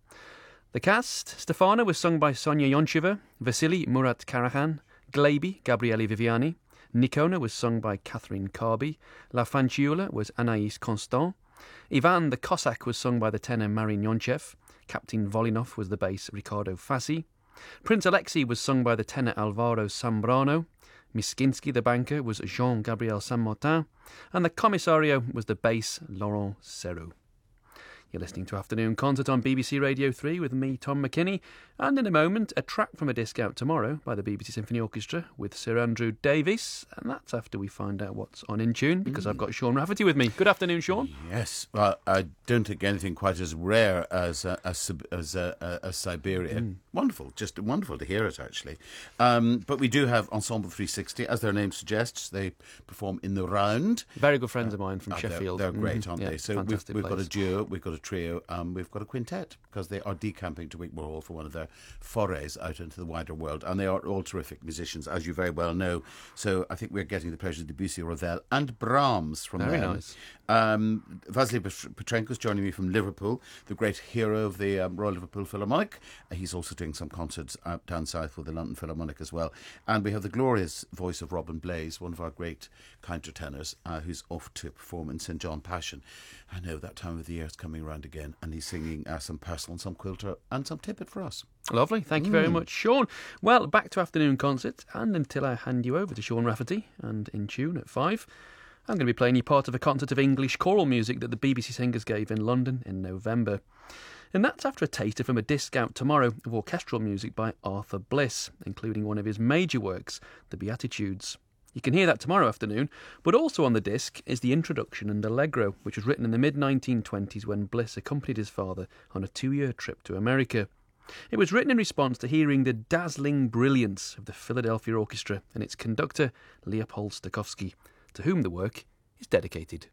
The cast: Stefana was sung by Sonia Yoncheva, Vasily Murat Karahan, Gleby Gabriele Viviani, Nikona was sung by Catherine Carby, La Fanciulla was Anaïs Constant, Ivan the Cossack was sung by the tenor Marin Yonchev, Captain Volinov was the bass Riccardo Fassi, Prince Alexei was sung by the tenor Alvaro Sambrano, Miskinsky the banker was Jean-Gabriel Saint-Martin, and the commissario was the bass Laurent Serrault. You're listening to Afternoon Concert on B B C Radio three with me, Tom McKinney, and in a moment, a track from a disc out tomorrow by the B B C Symphony Orchestra with Sir Andrew Davies, and that's after we find out what's on In Tune, because mm. I've got Sean Rafferty with me. Good afternoon, Sean. Yes, well, I don't think anything quite as rare as uh, as as, uh, uh, as Siberia. Mm. Wonderful, just wonderful to hear it, actually. Um, but we do have Ensemble three sixty, as their name suggests. They perform in the round. Very good friends uh, of mine from oh, Sheffield. They're, they're great, mm-hmm. aren't yeah, they? So we've, we've got a duo, we've got a trio, um, we've got a quintet, because they are decamping to Wigmore Hall for one of their forays out into the wider world, and they are all terrific musicians, as you very well know. So I think we're getting the pleasure of Debussy, Ravel and Brahms from very them. Nice. Um, Vasily Petrenko is joining me from Liverpool, the great hero of the um, Royal Liverpool Philharmonic. Uh, he's also doing some concerts out down south with the London Philharmonic as well. And we have the glorious voice of Robin Blaze, one of our great countertenors, uh, who's off to perform in Saint John Passion. I know that time of the year is coming around again, and he's singing uh, some Purcell and some Quilter and some Tippett for us. Lovely, thank you very mm. much, Sean. Well, back to Afternoon Concert, and until I hand you over to Sean Rafferty and In Tune at five, I'm going to be playing you part of a concert of English choral music that the B B C Singers gave in London in November. And that's after a taster from a disc out tomorrow of orchestral music by Arthur Bliss, including one of his major works, the Beatitudes. You can hear that tomorrow afternoon, but also on the disc is the introduction and allegro, which was written in the mid nineteen twenties when Bliss accompanied his father on a two-year trip to America. It was written in response to hearing the dazzling brilliance of the Philadelphia Orchestra and its conductor, Leopold Stokowski, to whom the work is dedicated.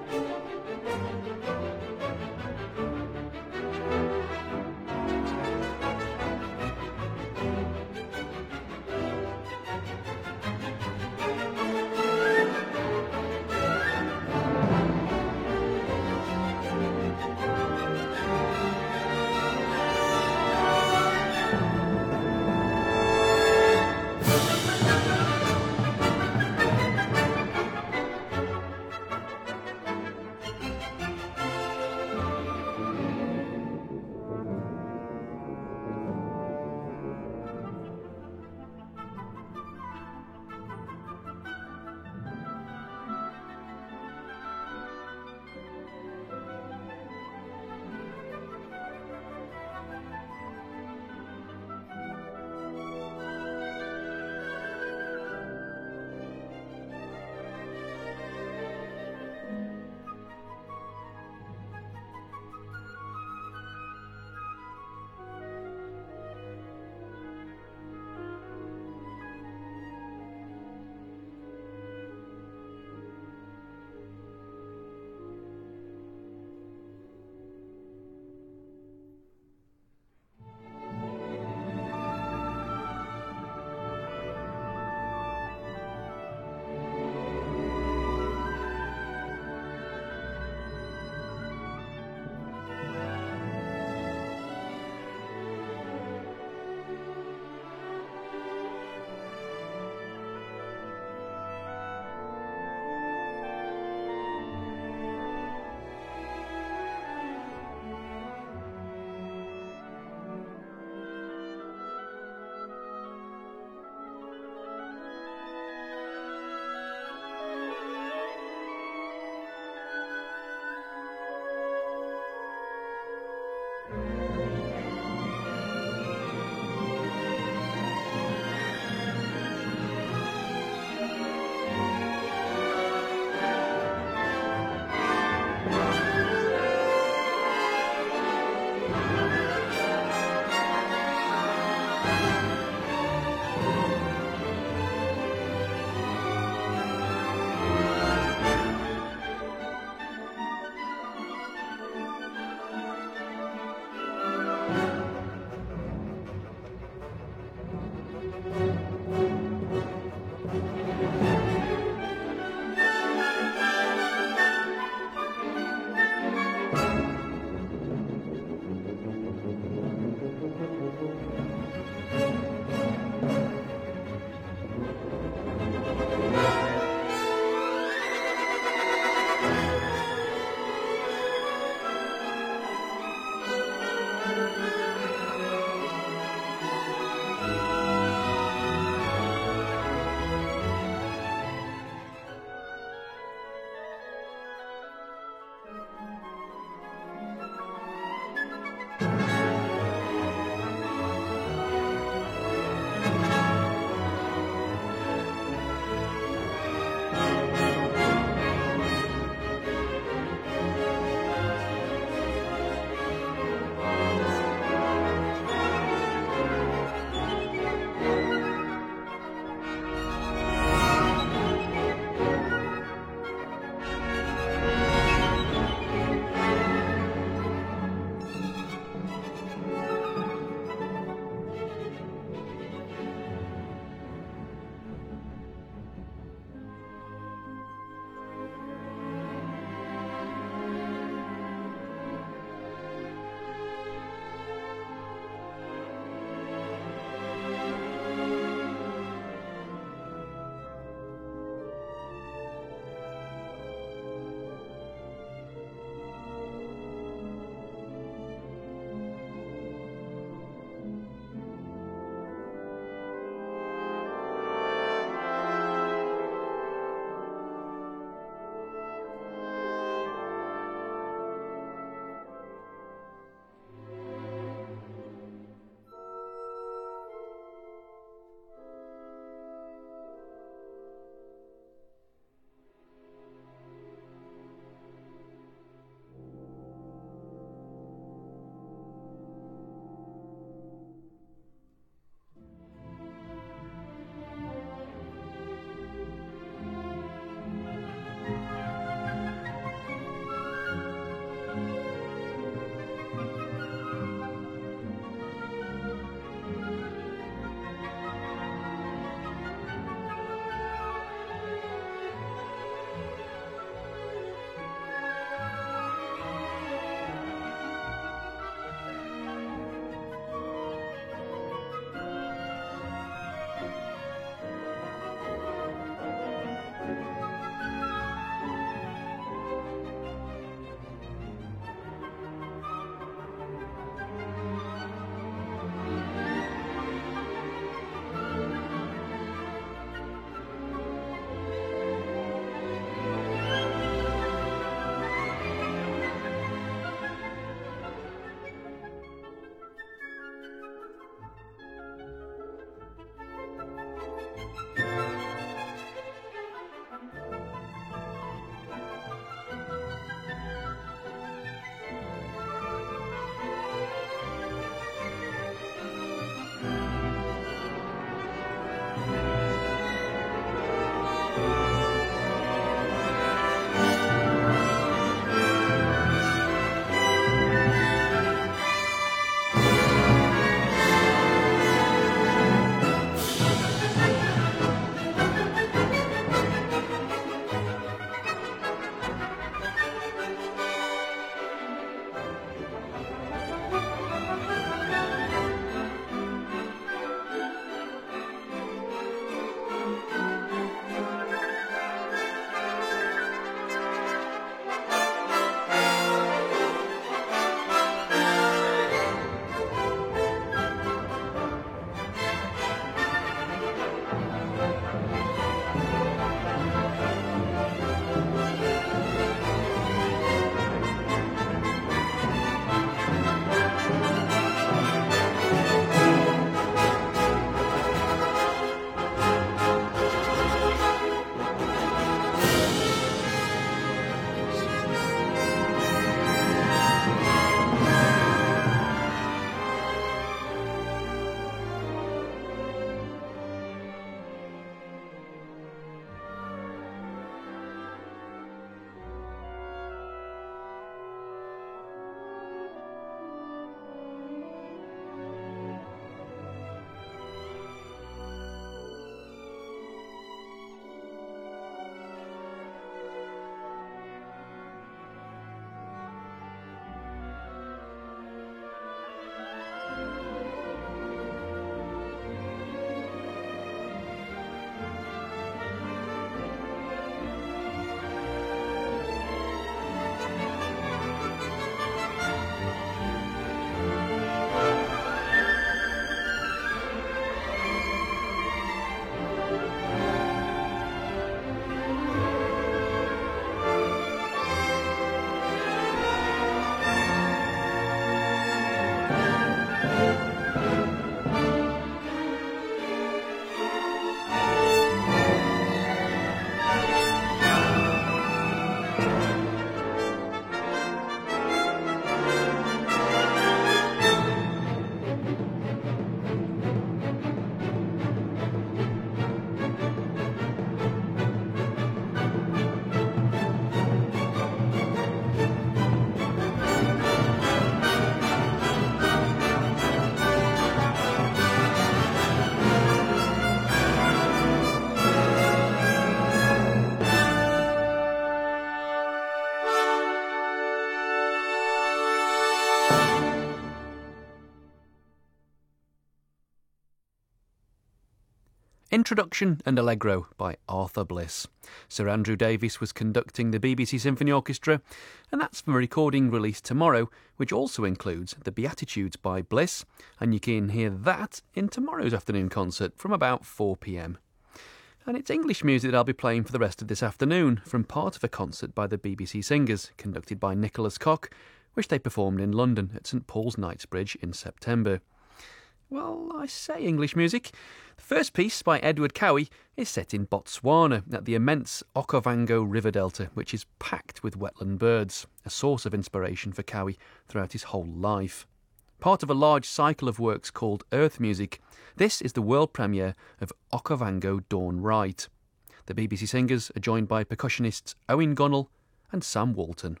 Introduction and Allegro by Arthur Bliss. Sir Andrew Davies was conducting the B B C Symphony Orchestra, and that's for a recording released tomorrow, which also includes the Beatitudes by Bliss, and you can hear that in tomorrow's afternoon concert from about four p m. And it's English music that I'll be playing for the rest of this afternoon from part of a concert by the B B C Singers, conducted by Nicholas Cock, which they performed in London at St Paul's Knightsbridge in September. Well, I say English music. The first piece by Edward Cowie is set in Botswana at the immense Okavango River Delta, which is packed with wetland birds, a source of inspiration for Cowie throughout his whole life. Part of a large cycle of works called Earth Music, this is the world premiere of Okavango Dawn Right. The B B C Singers are joined by percussionists Owen Gunnell and Sam Walton.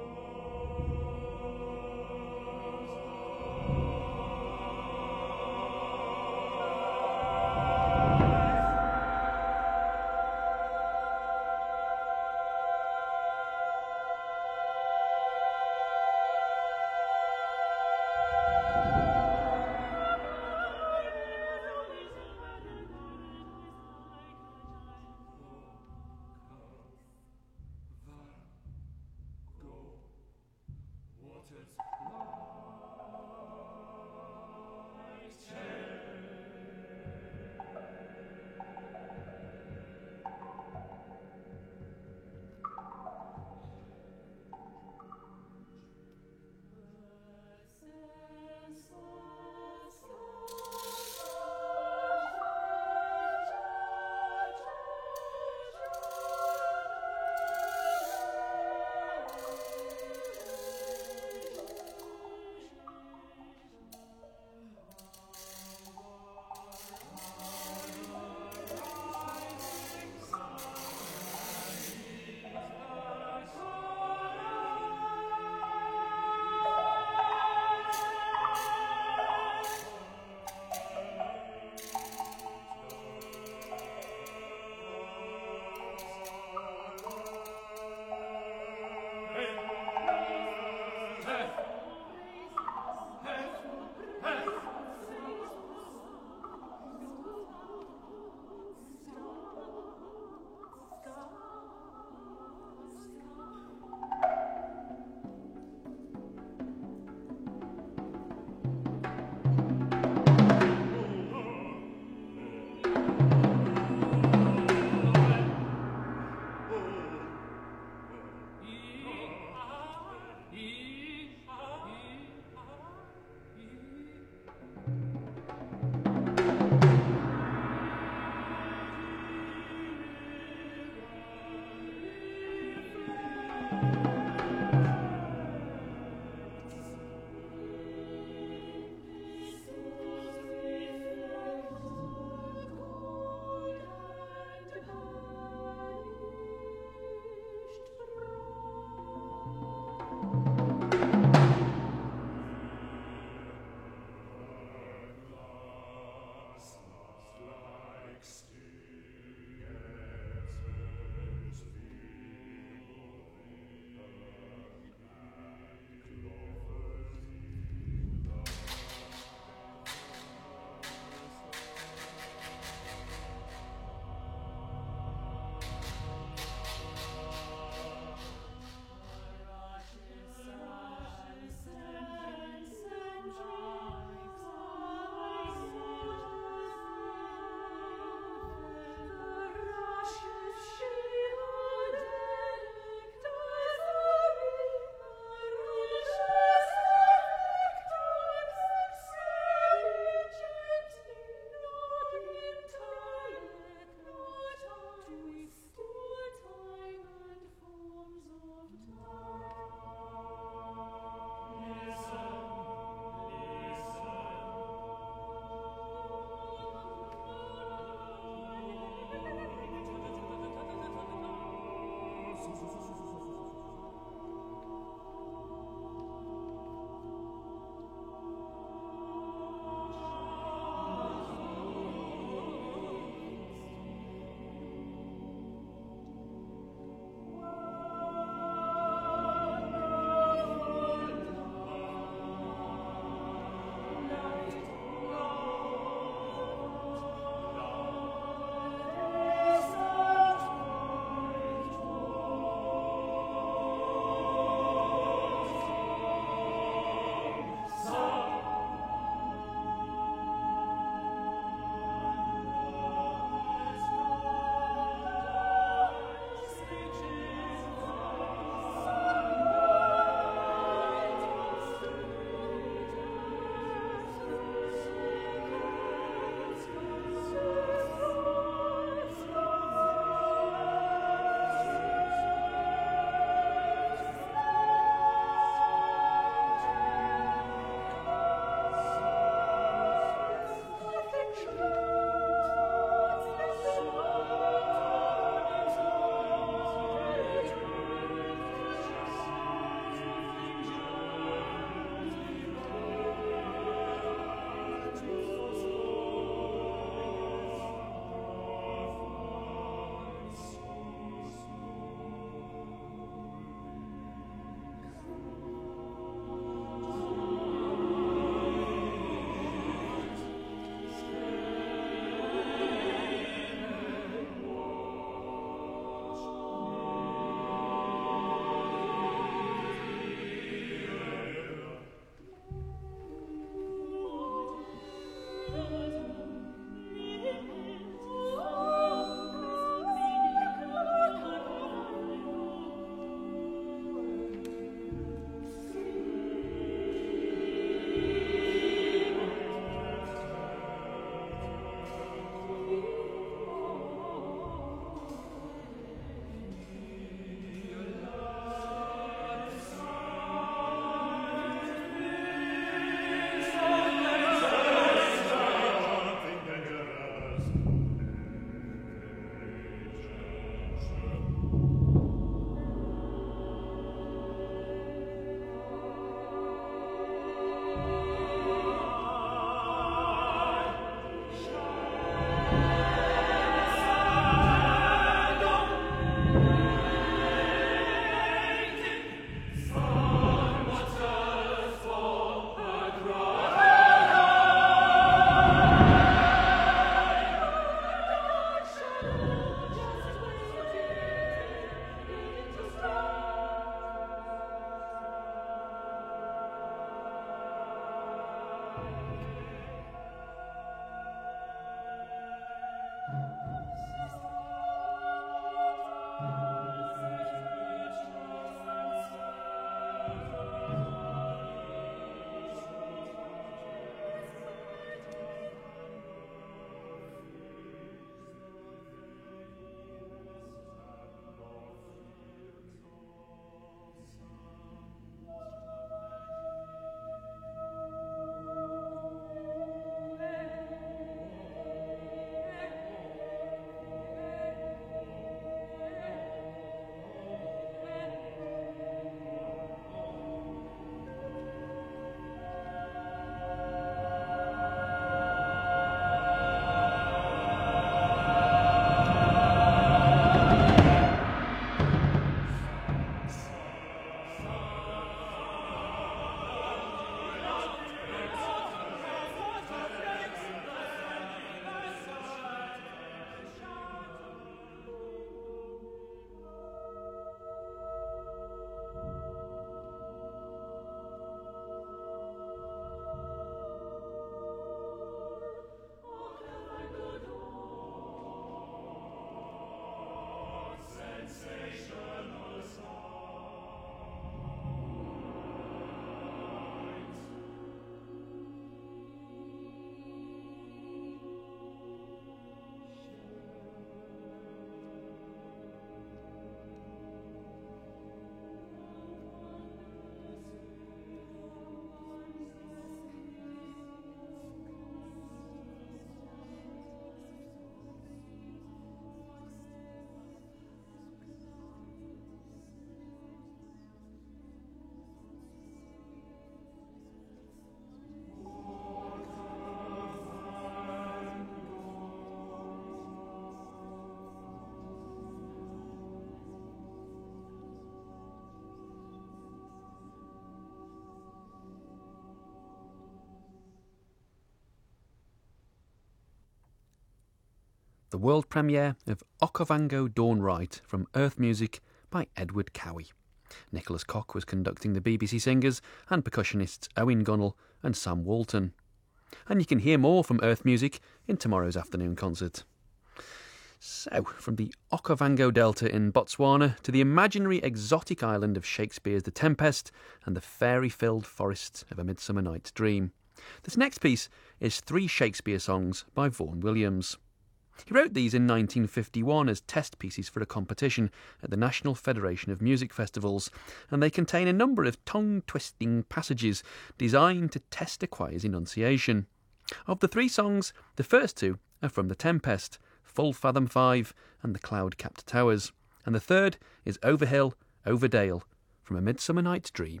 the world premiere of Okavango Dawn Right from Earth Music by Edward Cowie. Nicholas Cock was conducting the B B C singers and percussionists Owen Gunnell and Sam Walton. And you can hear more from Earth Music in tomorrow's afternoon concert. So, from the Okavango Delta in Botswana to the imaginary exotic island of Shakespeare's The Tempest and the fairy-filled forests of A Midsummer Night's Dream. This next piece is three Shakespeare songs by Vaughan Williams. He wrote these in nineteen fifty-one as test pieces for a competition at the National Federation of Music Festivals, and they contain a number of tongue-twisting passages designed to test a choir's enunciation. Of the three songs, the first two are from The Tempest, Full Fathom Five and The Cloud-Capped Towers, and the third is Over Hill, Over Dale from A Midsummer Night's Dream.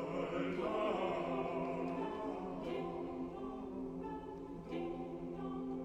Thank you.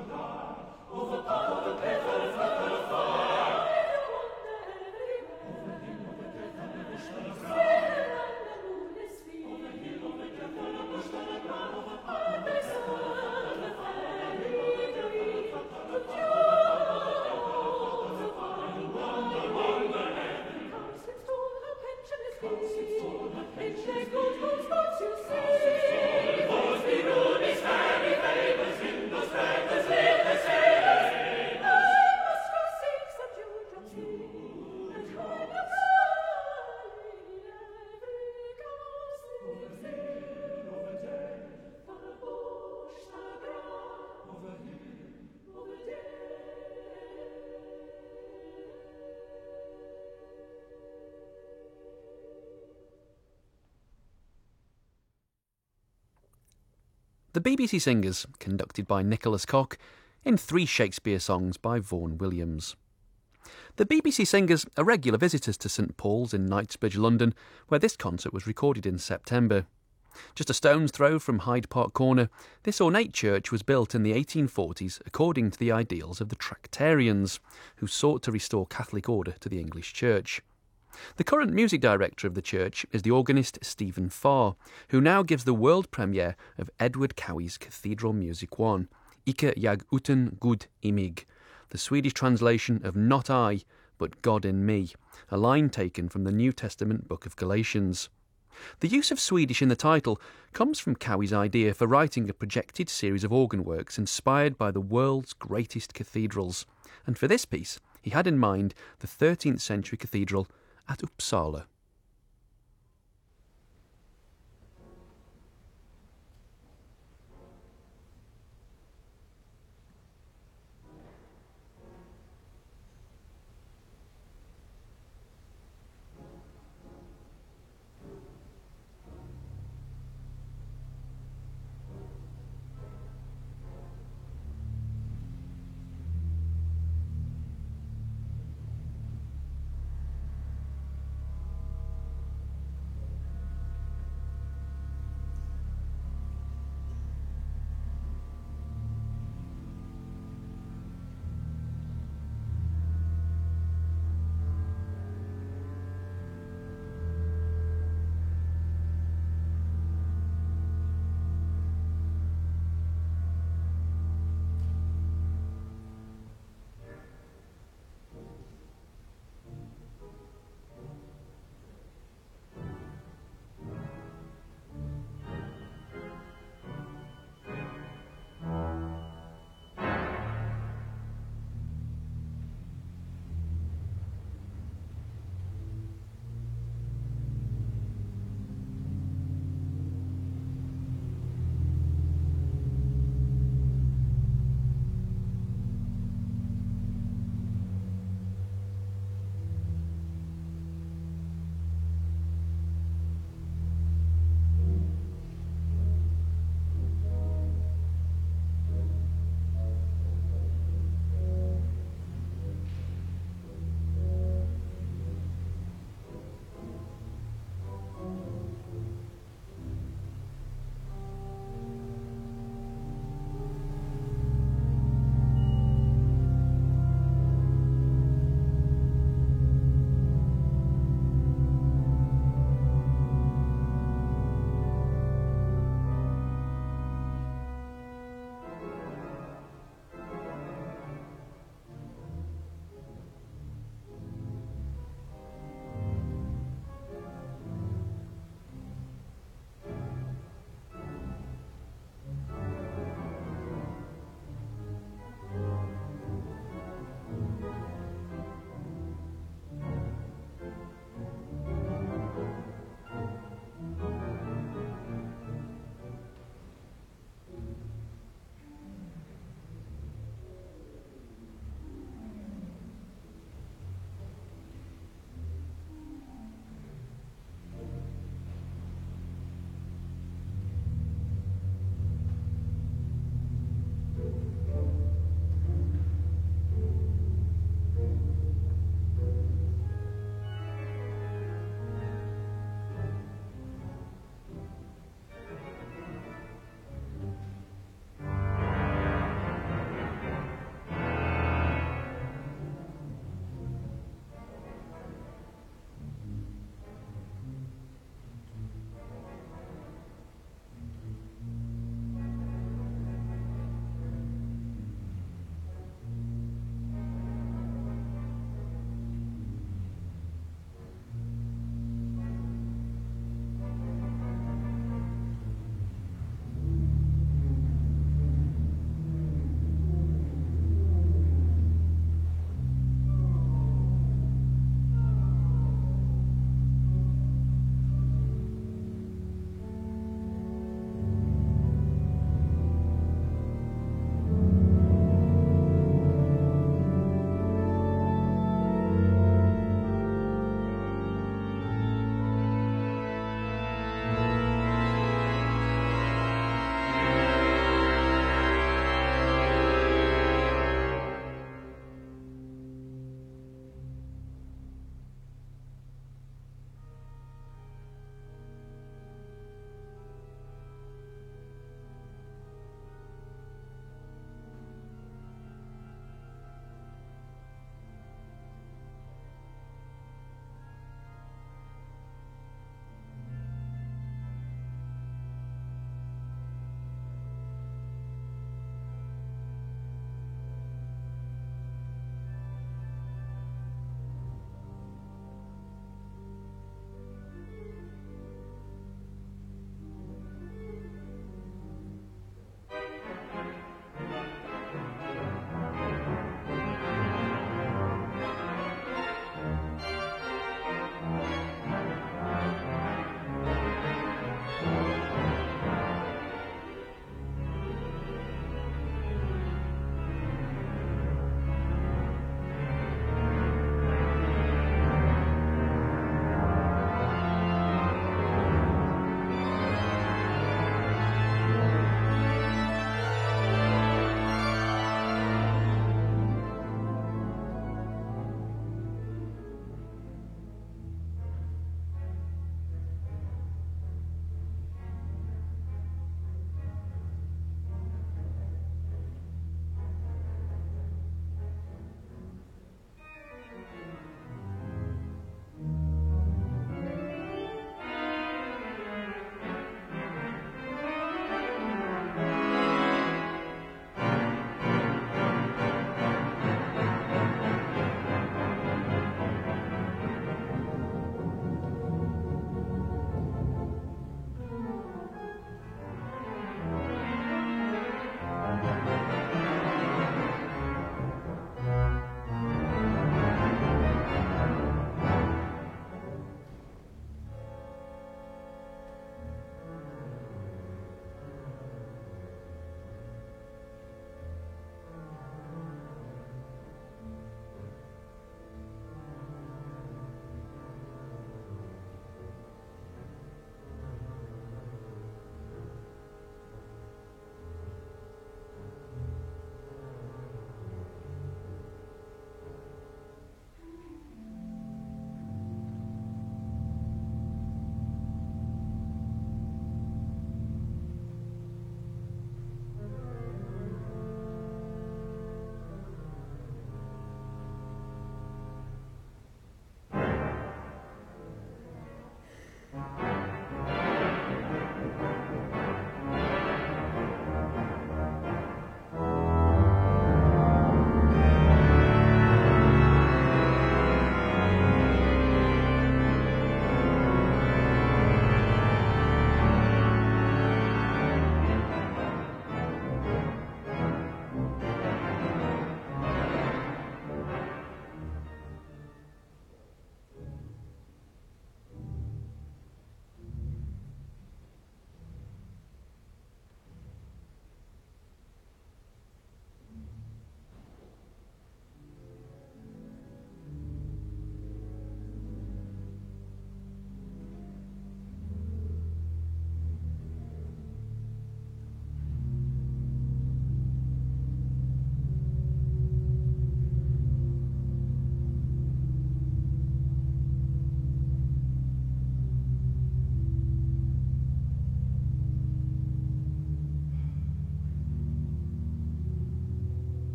The B B C Singers, conducted by Nicholas Cock, in three Shakespeare songs by Vaughan Williams. The B B C Singers are regular visitors to St Paul's in Knightsbridge, London, where this concert was recorded in September. Just a stone's throw from Hyde Park Corner, this ornate church was built in the eighteen forties according to the ideals of the Tractarians, who sought to restore Catholic order to the English Church. The current music director of the church is the organist Stephen Farr, who now gives the world premiere of Edward Cowie's Cathedral Music one, Icke jag utan Gud i mig, the Swedish translation of Not I, but God in me, a line taken from the New Testament book of Galatians. The use of Swedish in the title comes from Cowie's idea for writing a projected series of organ works inspired by the world's greatest cathedrals, and for this piece he had in mind the thirteenth century cathedral at Uppsala.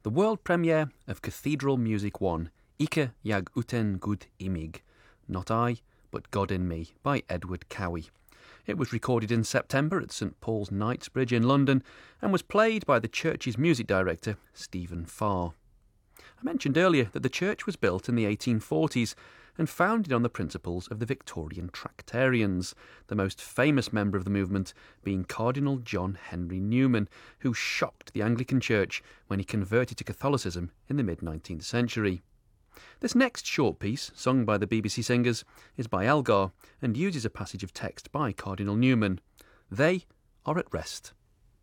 the world premiere of Cathedral Music one, Ike jag uten Gud i mig, Not I, but God in Me, by Edward Cowie. It was recorded in September at St Paul's Knightsbridge in London and was played by the church's music director, Stephen Farr. I mentioned earlier that the church was built in the eighteen forties and founded on the principles of the Victorian Tractarians, the most famous member of the movement being Cardinal John Henry Newman, who shocked the Anglican Church when he converted to Catholicism in the mid-nineteenth century. This next short piece, sung by the B B C Singers, is by Elgar and uses a passage of text by Cardinal Newman. They are at rest.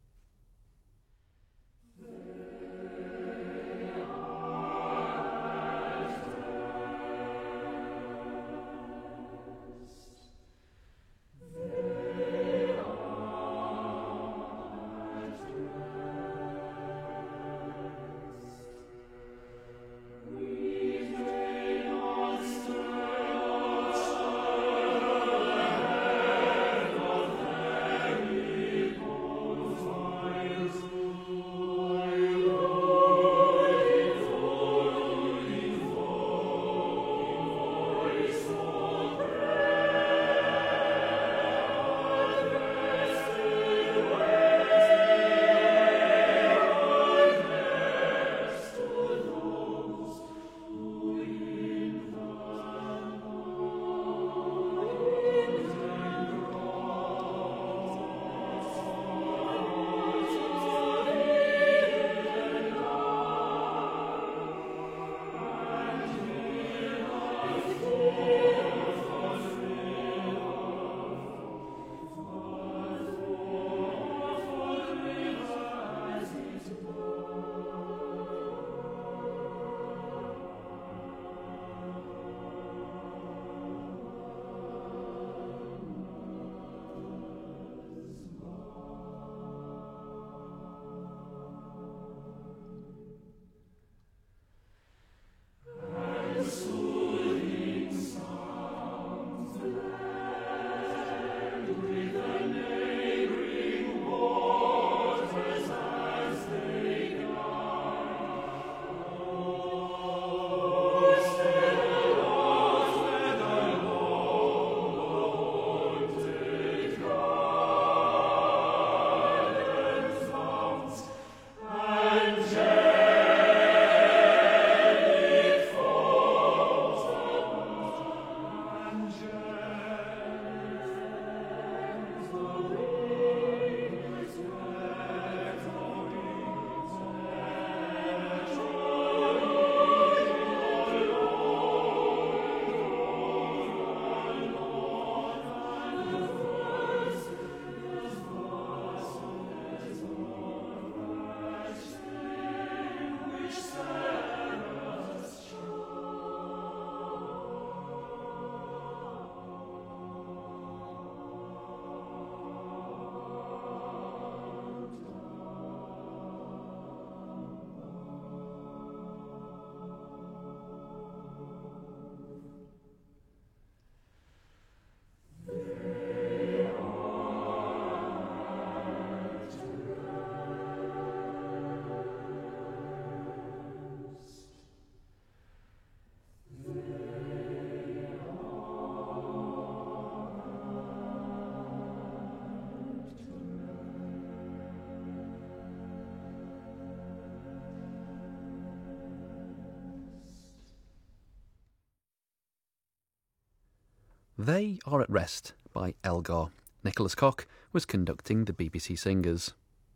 They Are at Rest by Elgar. Nicholas Cock was conducting the B B C Singers.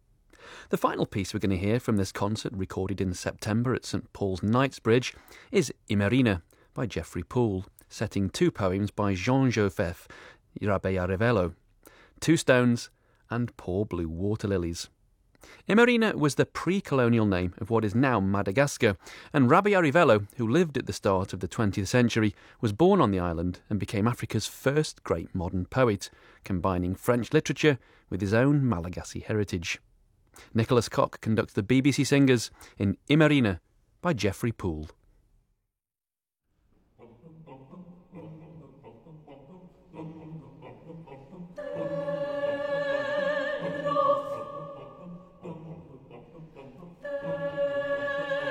The final piece we're going to hear from this concert, recorded in September at St Paul's Knightsbridge, is Imerina by Geoffrey Poole, setting two poems by Jean-Joseph Rabelais-Ravello, Two Stones and Poor Blue Water Lilies. Imerina was the pre-colonial name of what is now Madagascar, and Rabelais-Ravello, who lived at the start of the twentieth century, was born on the island and became Africa's first great modern poet, combining French literature with his own Malagasy heritage. Nicholas Cock conducts the B B C Singers in Imerina by Geoffrey Poole. Thank you.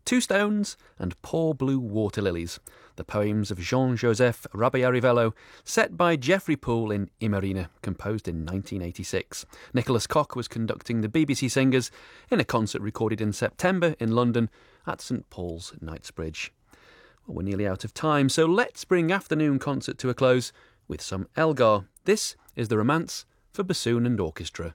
Two Stones and Poor Blue Water Lilies, the poems of Jean-Joseph Rabelais-Rivello, set by Geoffrey Poole in Imerina, composed in nineteen eighty-six. Nicholas Koch was conducting the B B C Singers in a concert recorded in September in London at St Paul's, Knightsbridge. Well, we're nearly out of time, so let's bring afternoon concert to a close with some Elgar. This is the Romance for Bassoon and Orchestra.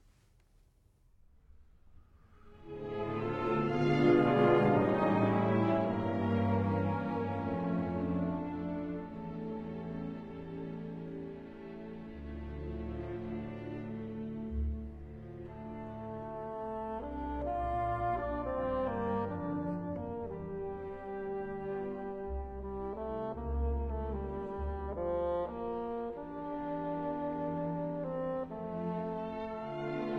Thank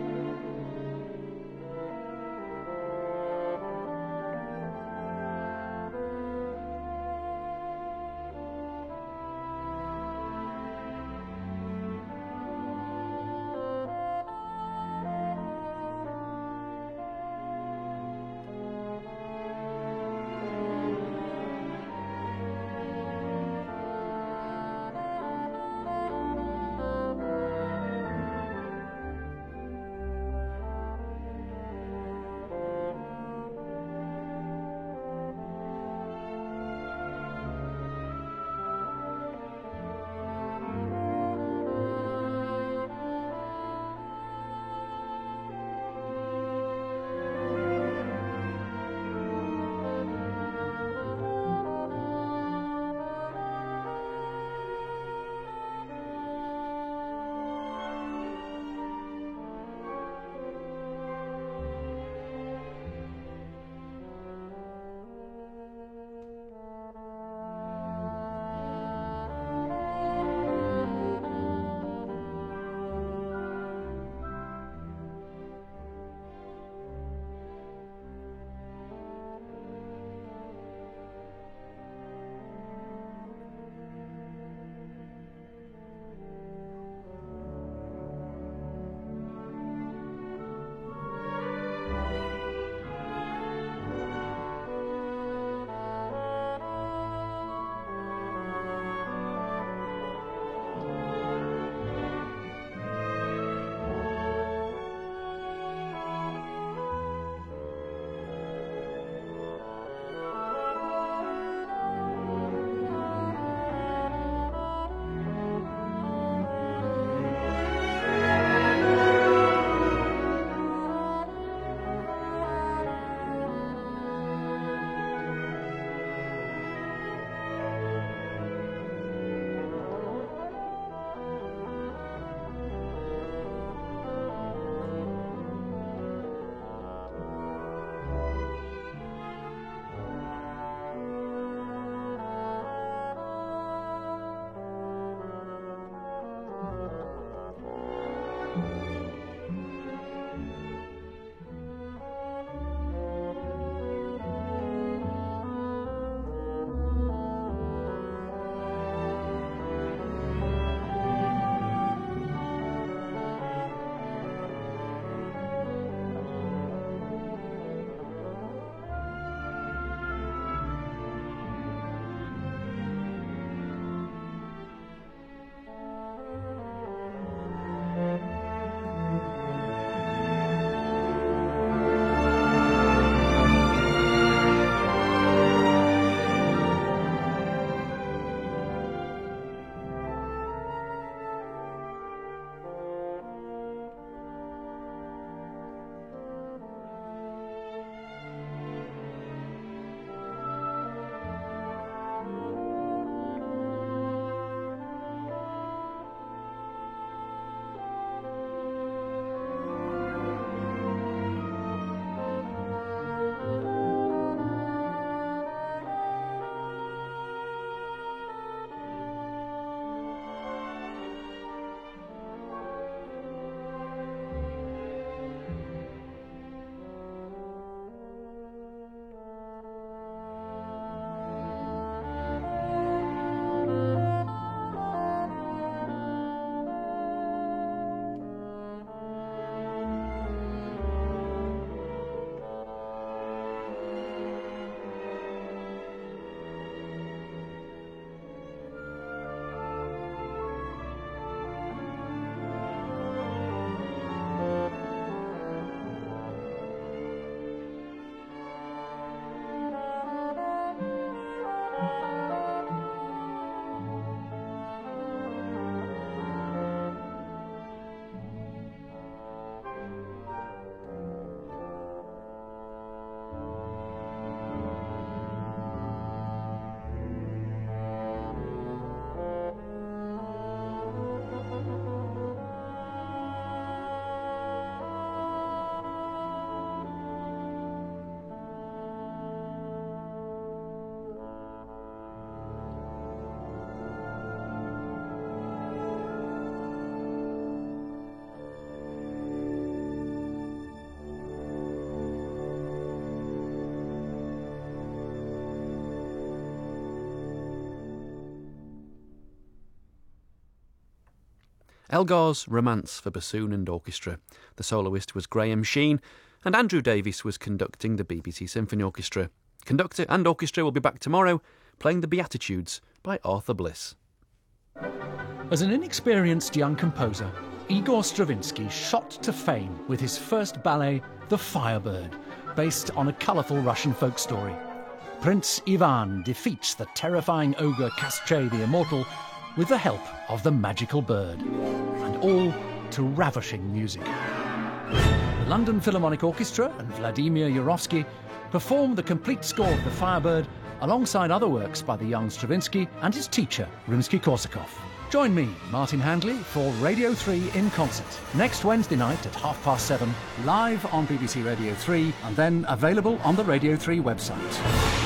Elgar's Romance for bassoon and orchestra. The soloist was Graham Sheen, and Andrew Davies was conducting the B B C Symphony Orchestra. Conductor and orchestra will be back tomorrow, playing the Beatitudes by Arthur Bliss. As an inexperienced young composer, Igor Stravinsky shot to fame with his first ballet, The Firebird, based on a colourful Russian folk story. Prince Ivan defeats the terrifying ogre Koschei the Immortal with the help of the magical bird, and all to ravishing music. The London Philharmonic Orchestra and Vladimir Yurovsky perform the complete score of The Firebird alongside other works by the young Stravinsky and his teacher, Rimsky-Korsakov. Join me, Martin Handley, for Radio three in concert next Wednesday night at half past seven, live on B B C Radio three, and then available on the Radio three website.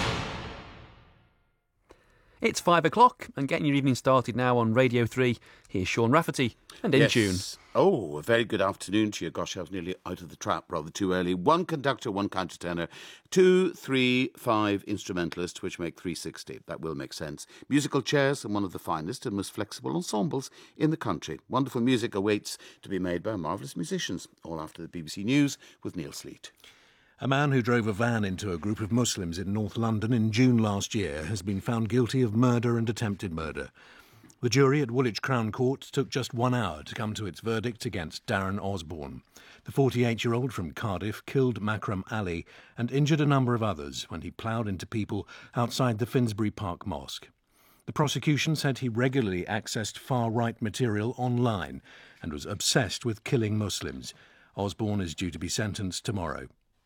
It's five o'clock, and getting your evening started now on Radio three. Here's Sean Rafferty, and In yes. Tune. Oh, a very good afternoon to you. Gosh, I was nearly out of the trap rather too early. One conductor, one countertenor, two, three, five instrumentalists, which make three sixty. That will make sense. Musical chairs and one of the finest and most flexible ensembles in the country. Wonderful music awaits to be made by marvellous musicians. All after the B B C News with Neil Sleet. A man who drove a van into a group of Muslims in North London in June last year has been found guilty of murder and attempted murder. The jury at Woolwich Crown Court took just one hour to come to its verdict against Darren Osborne. The forty-eight-year-old from Cardiff killed Makram Ali and injured a number of others when he ploughed into people outside the Finsbury Park Mosque. The prosecution said he regularly accessed far-right material online and was obsessed with killing Muslims. Osborne is due to be sentenced tomorrow.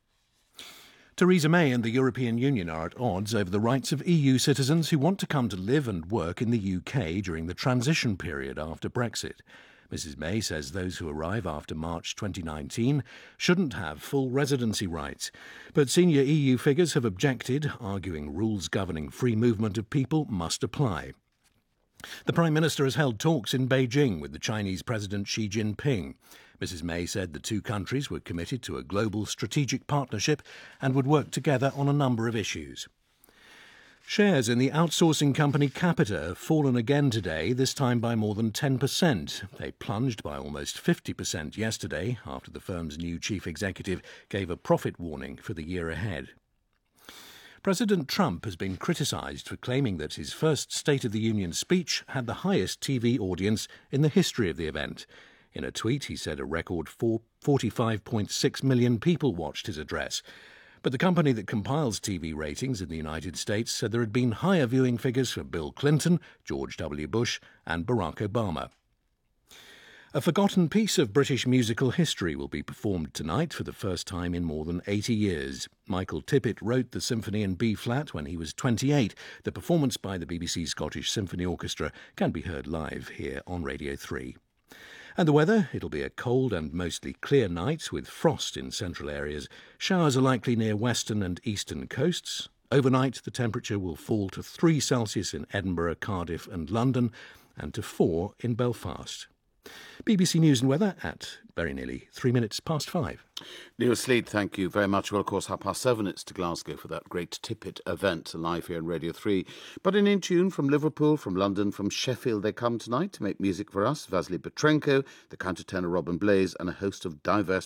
Theresa May and the European Union are at odds over the rights of E U citizens who want to come to live and work in the U K during the transition period after Brexit. Missus May says those who arrive after March twenty nineteen shouldn't have full residency rights. But senior E U figures have objected, arguing rules governing free movement of people must apply. The Prime Minister has held talks in Beijing with the Chinese President Xi Jinping. Missus May said the two countries were committed to a global strategic partnership and would work together on a number of issues. Shares in the outsourcing company Capita have fallen again today, this time by more than ten percent. They plunged by almost fifty percent yesterday after the firm's new chief executive gave a profit warning for the year ahead. President Trump has been criticised for claiming that his first State of the Union speech had the highest T V audience in the history of the event. In a tweet, he said a record forty-five point six million people watched his address. But the company that compiles T V ratings in the United States said there had been higher viewing figures for Bill Clinton, George W. Bush and Barack Obama. A forgotten piece of British musical history will be performed tonight for the first time in more than eighty years. Michael Tippett wrote the symphony in B-flat when he was twenty-eight. The performance by the B B C Scottish Symphony Orchestra can be heard live here on Radio three. And the weather, it'll be a cold and mostly clear night with frost in central areas. Showers are likely near western and eastern coasts. Overnight, the temperature will fall to three Celsius in Edinburgh, Cardiff and London, and to four in Belfast. B B C News and Weather at very nearly three minutes past five. Neil Sleet, thank you very much. Well, of course, half past seven, it's to Glasgow for that great Tippett event live here on Radio three. But in In Tune from Liverpool, from London, from Sheffield, they come tonight to make music for us. Vasily Petrenko, the countertenor Robin Blaze, and a host of diverse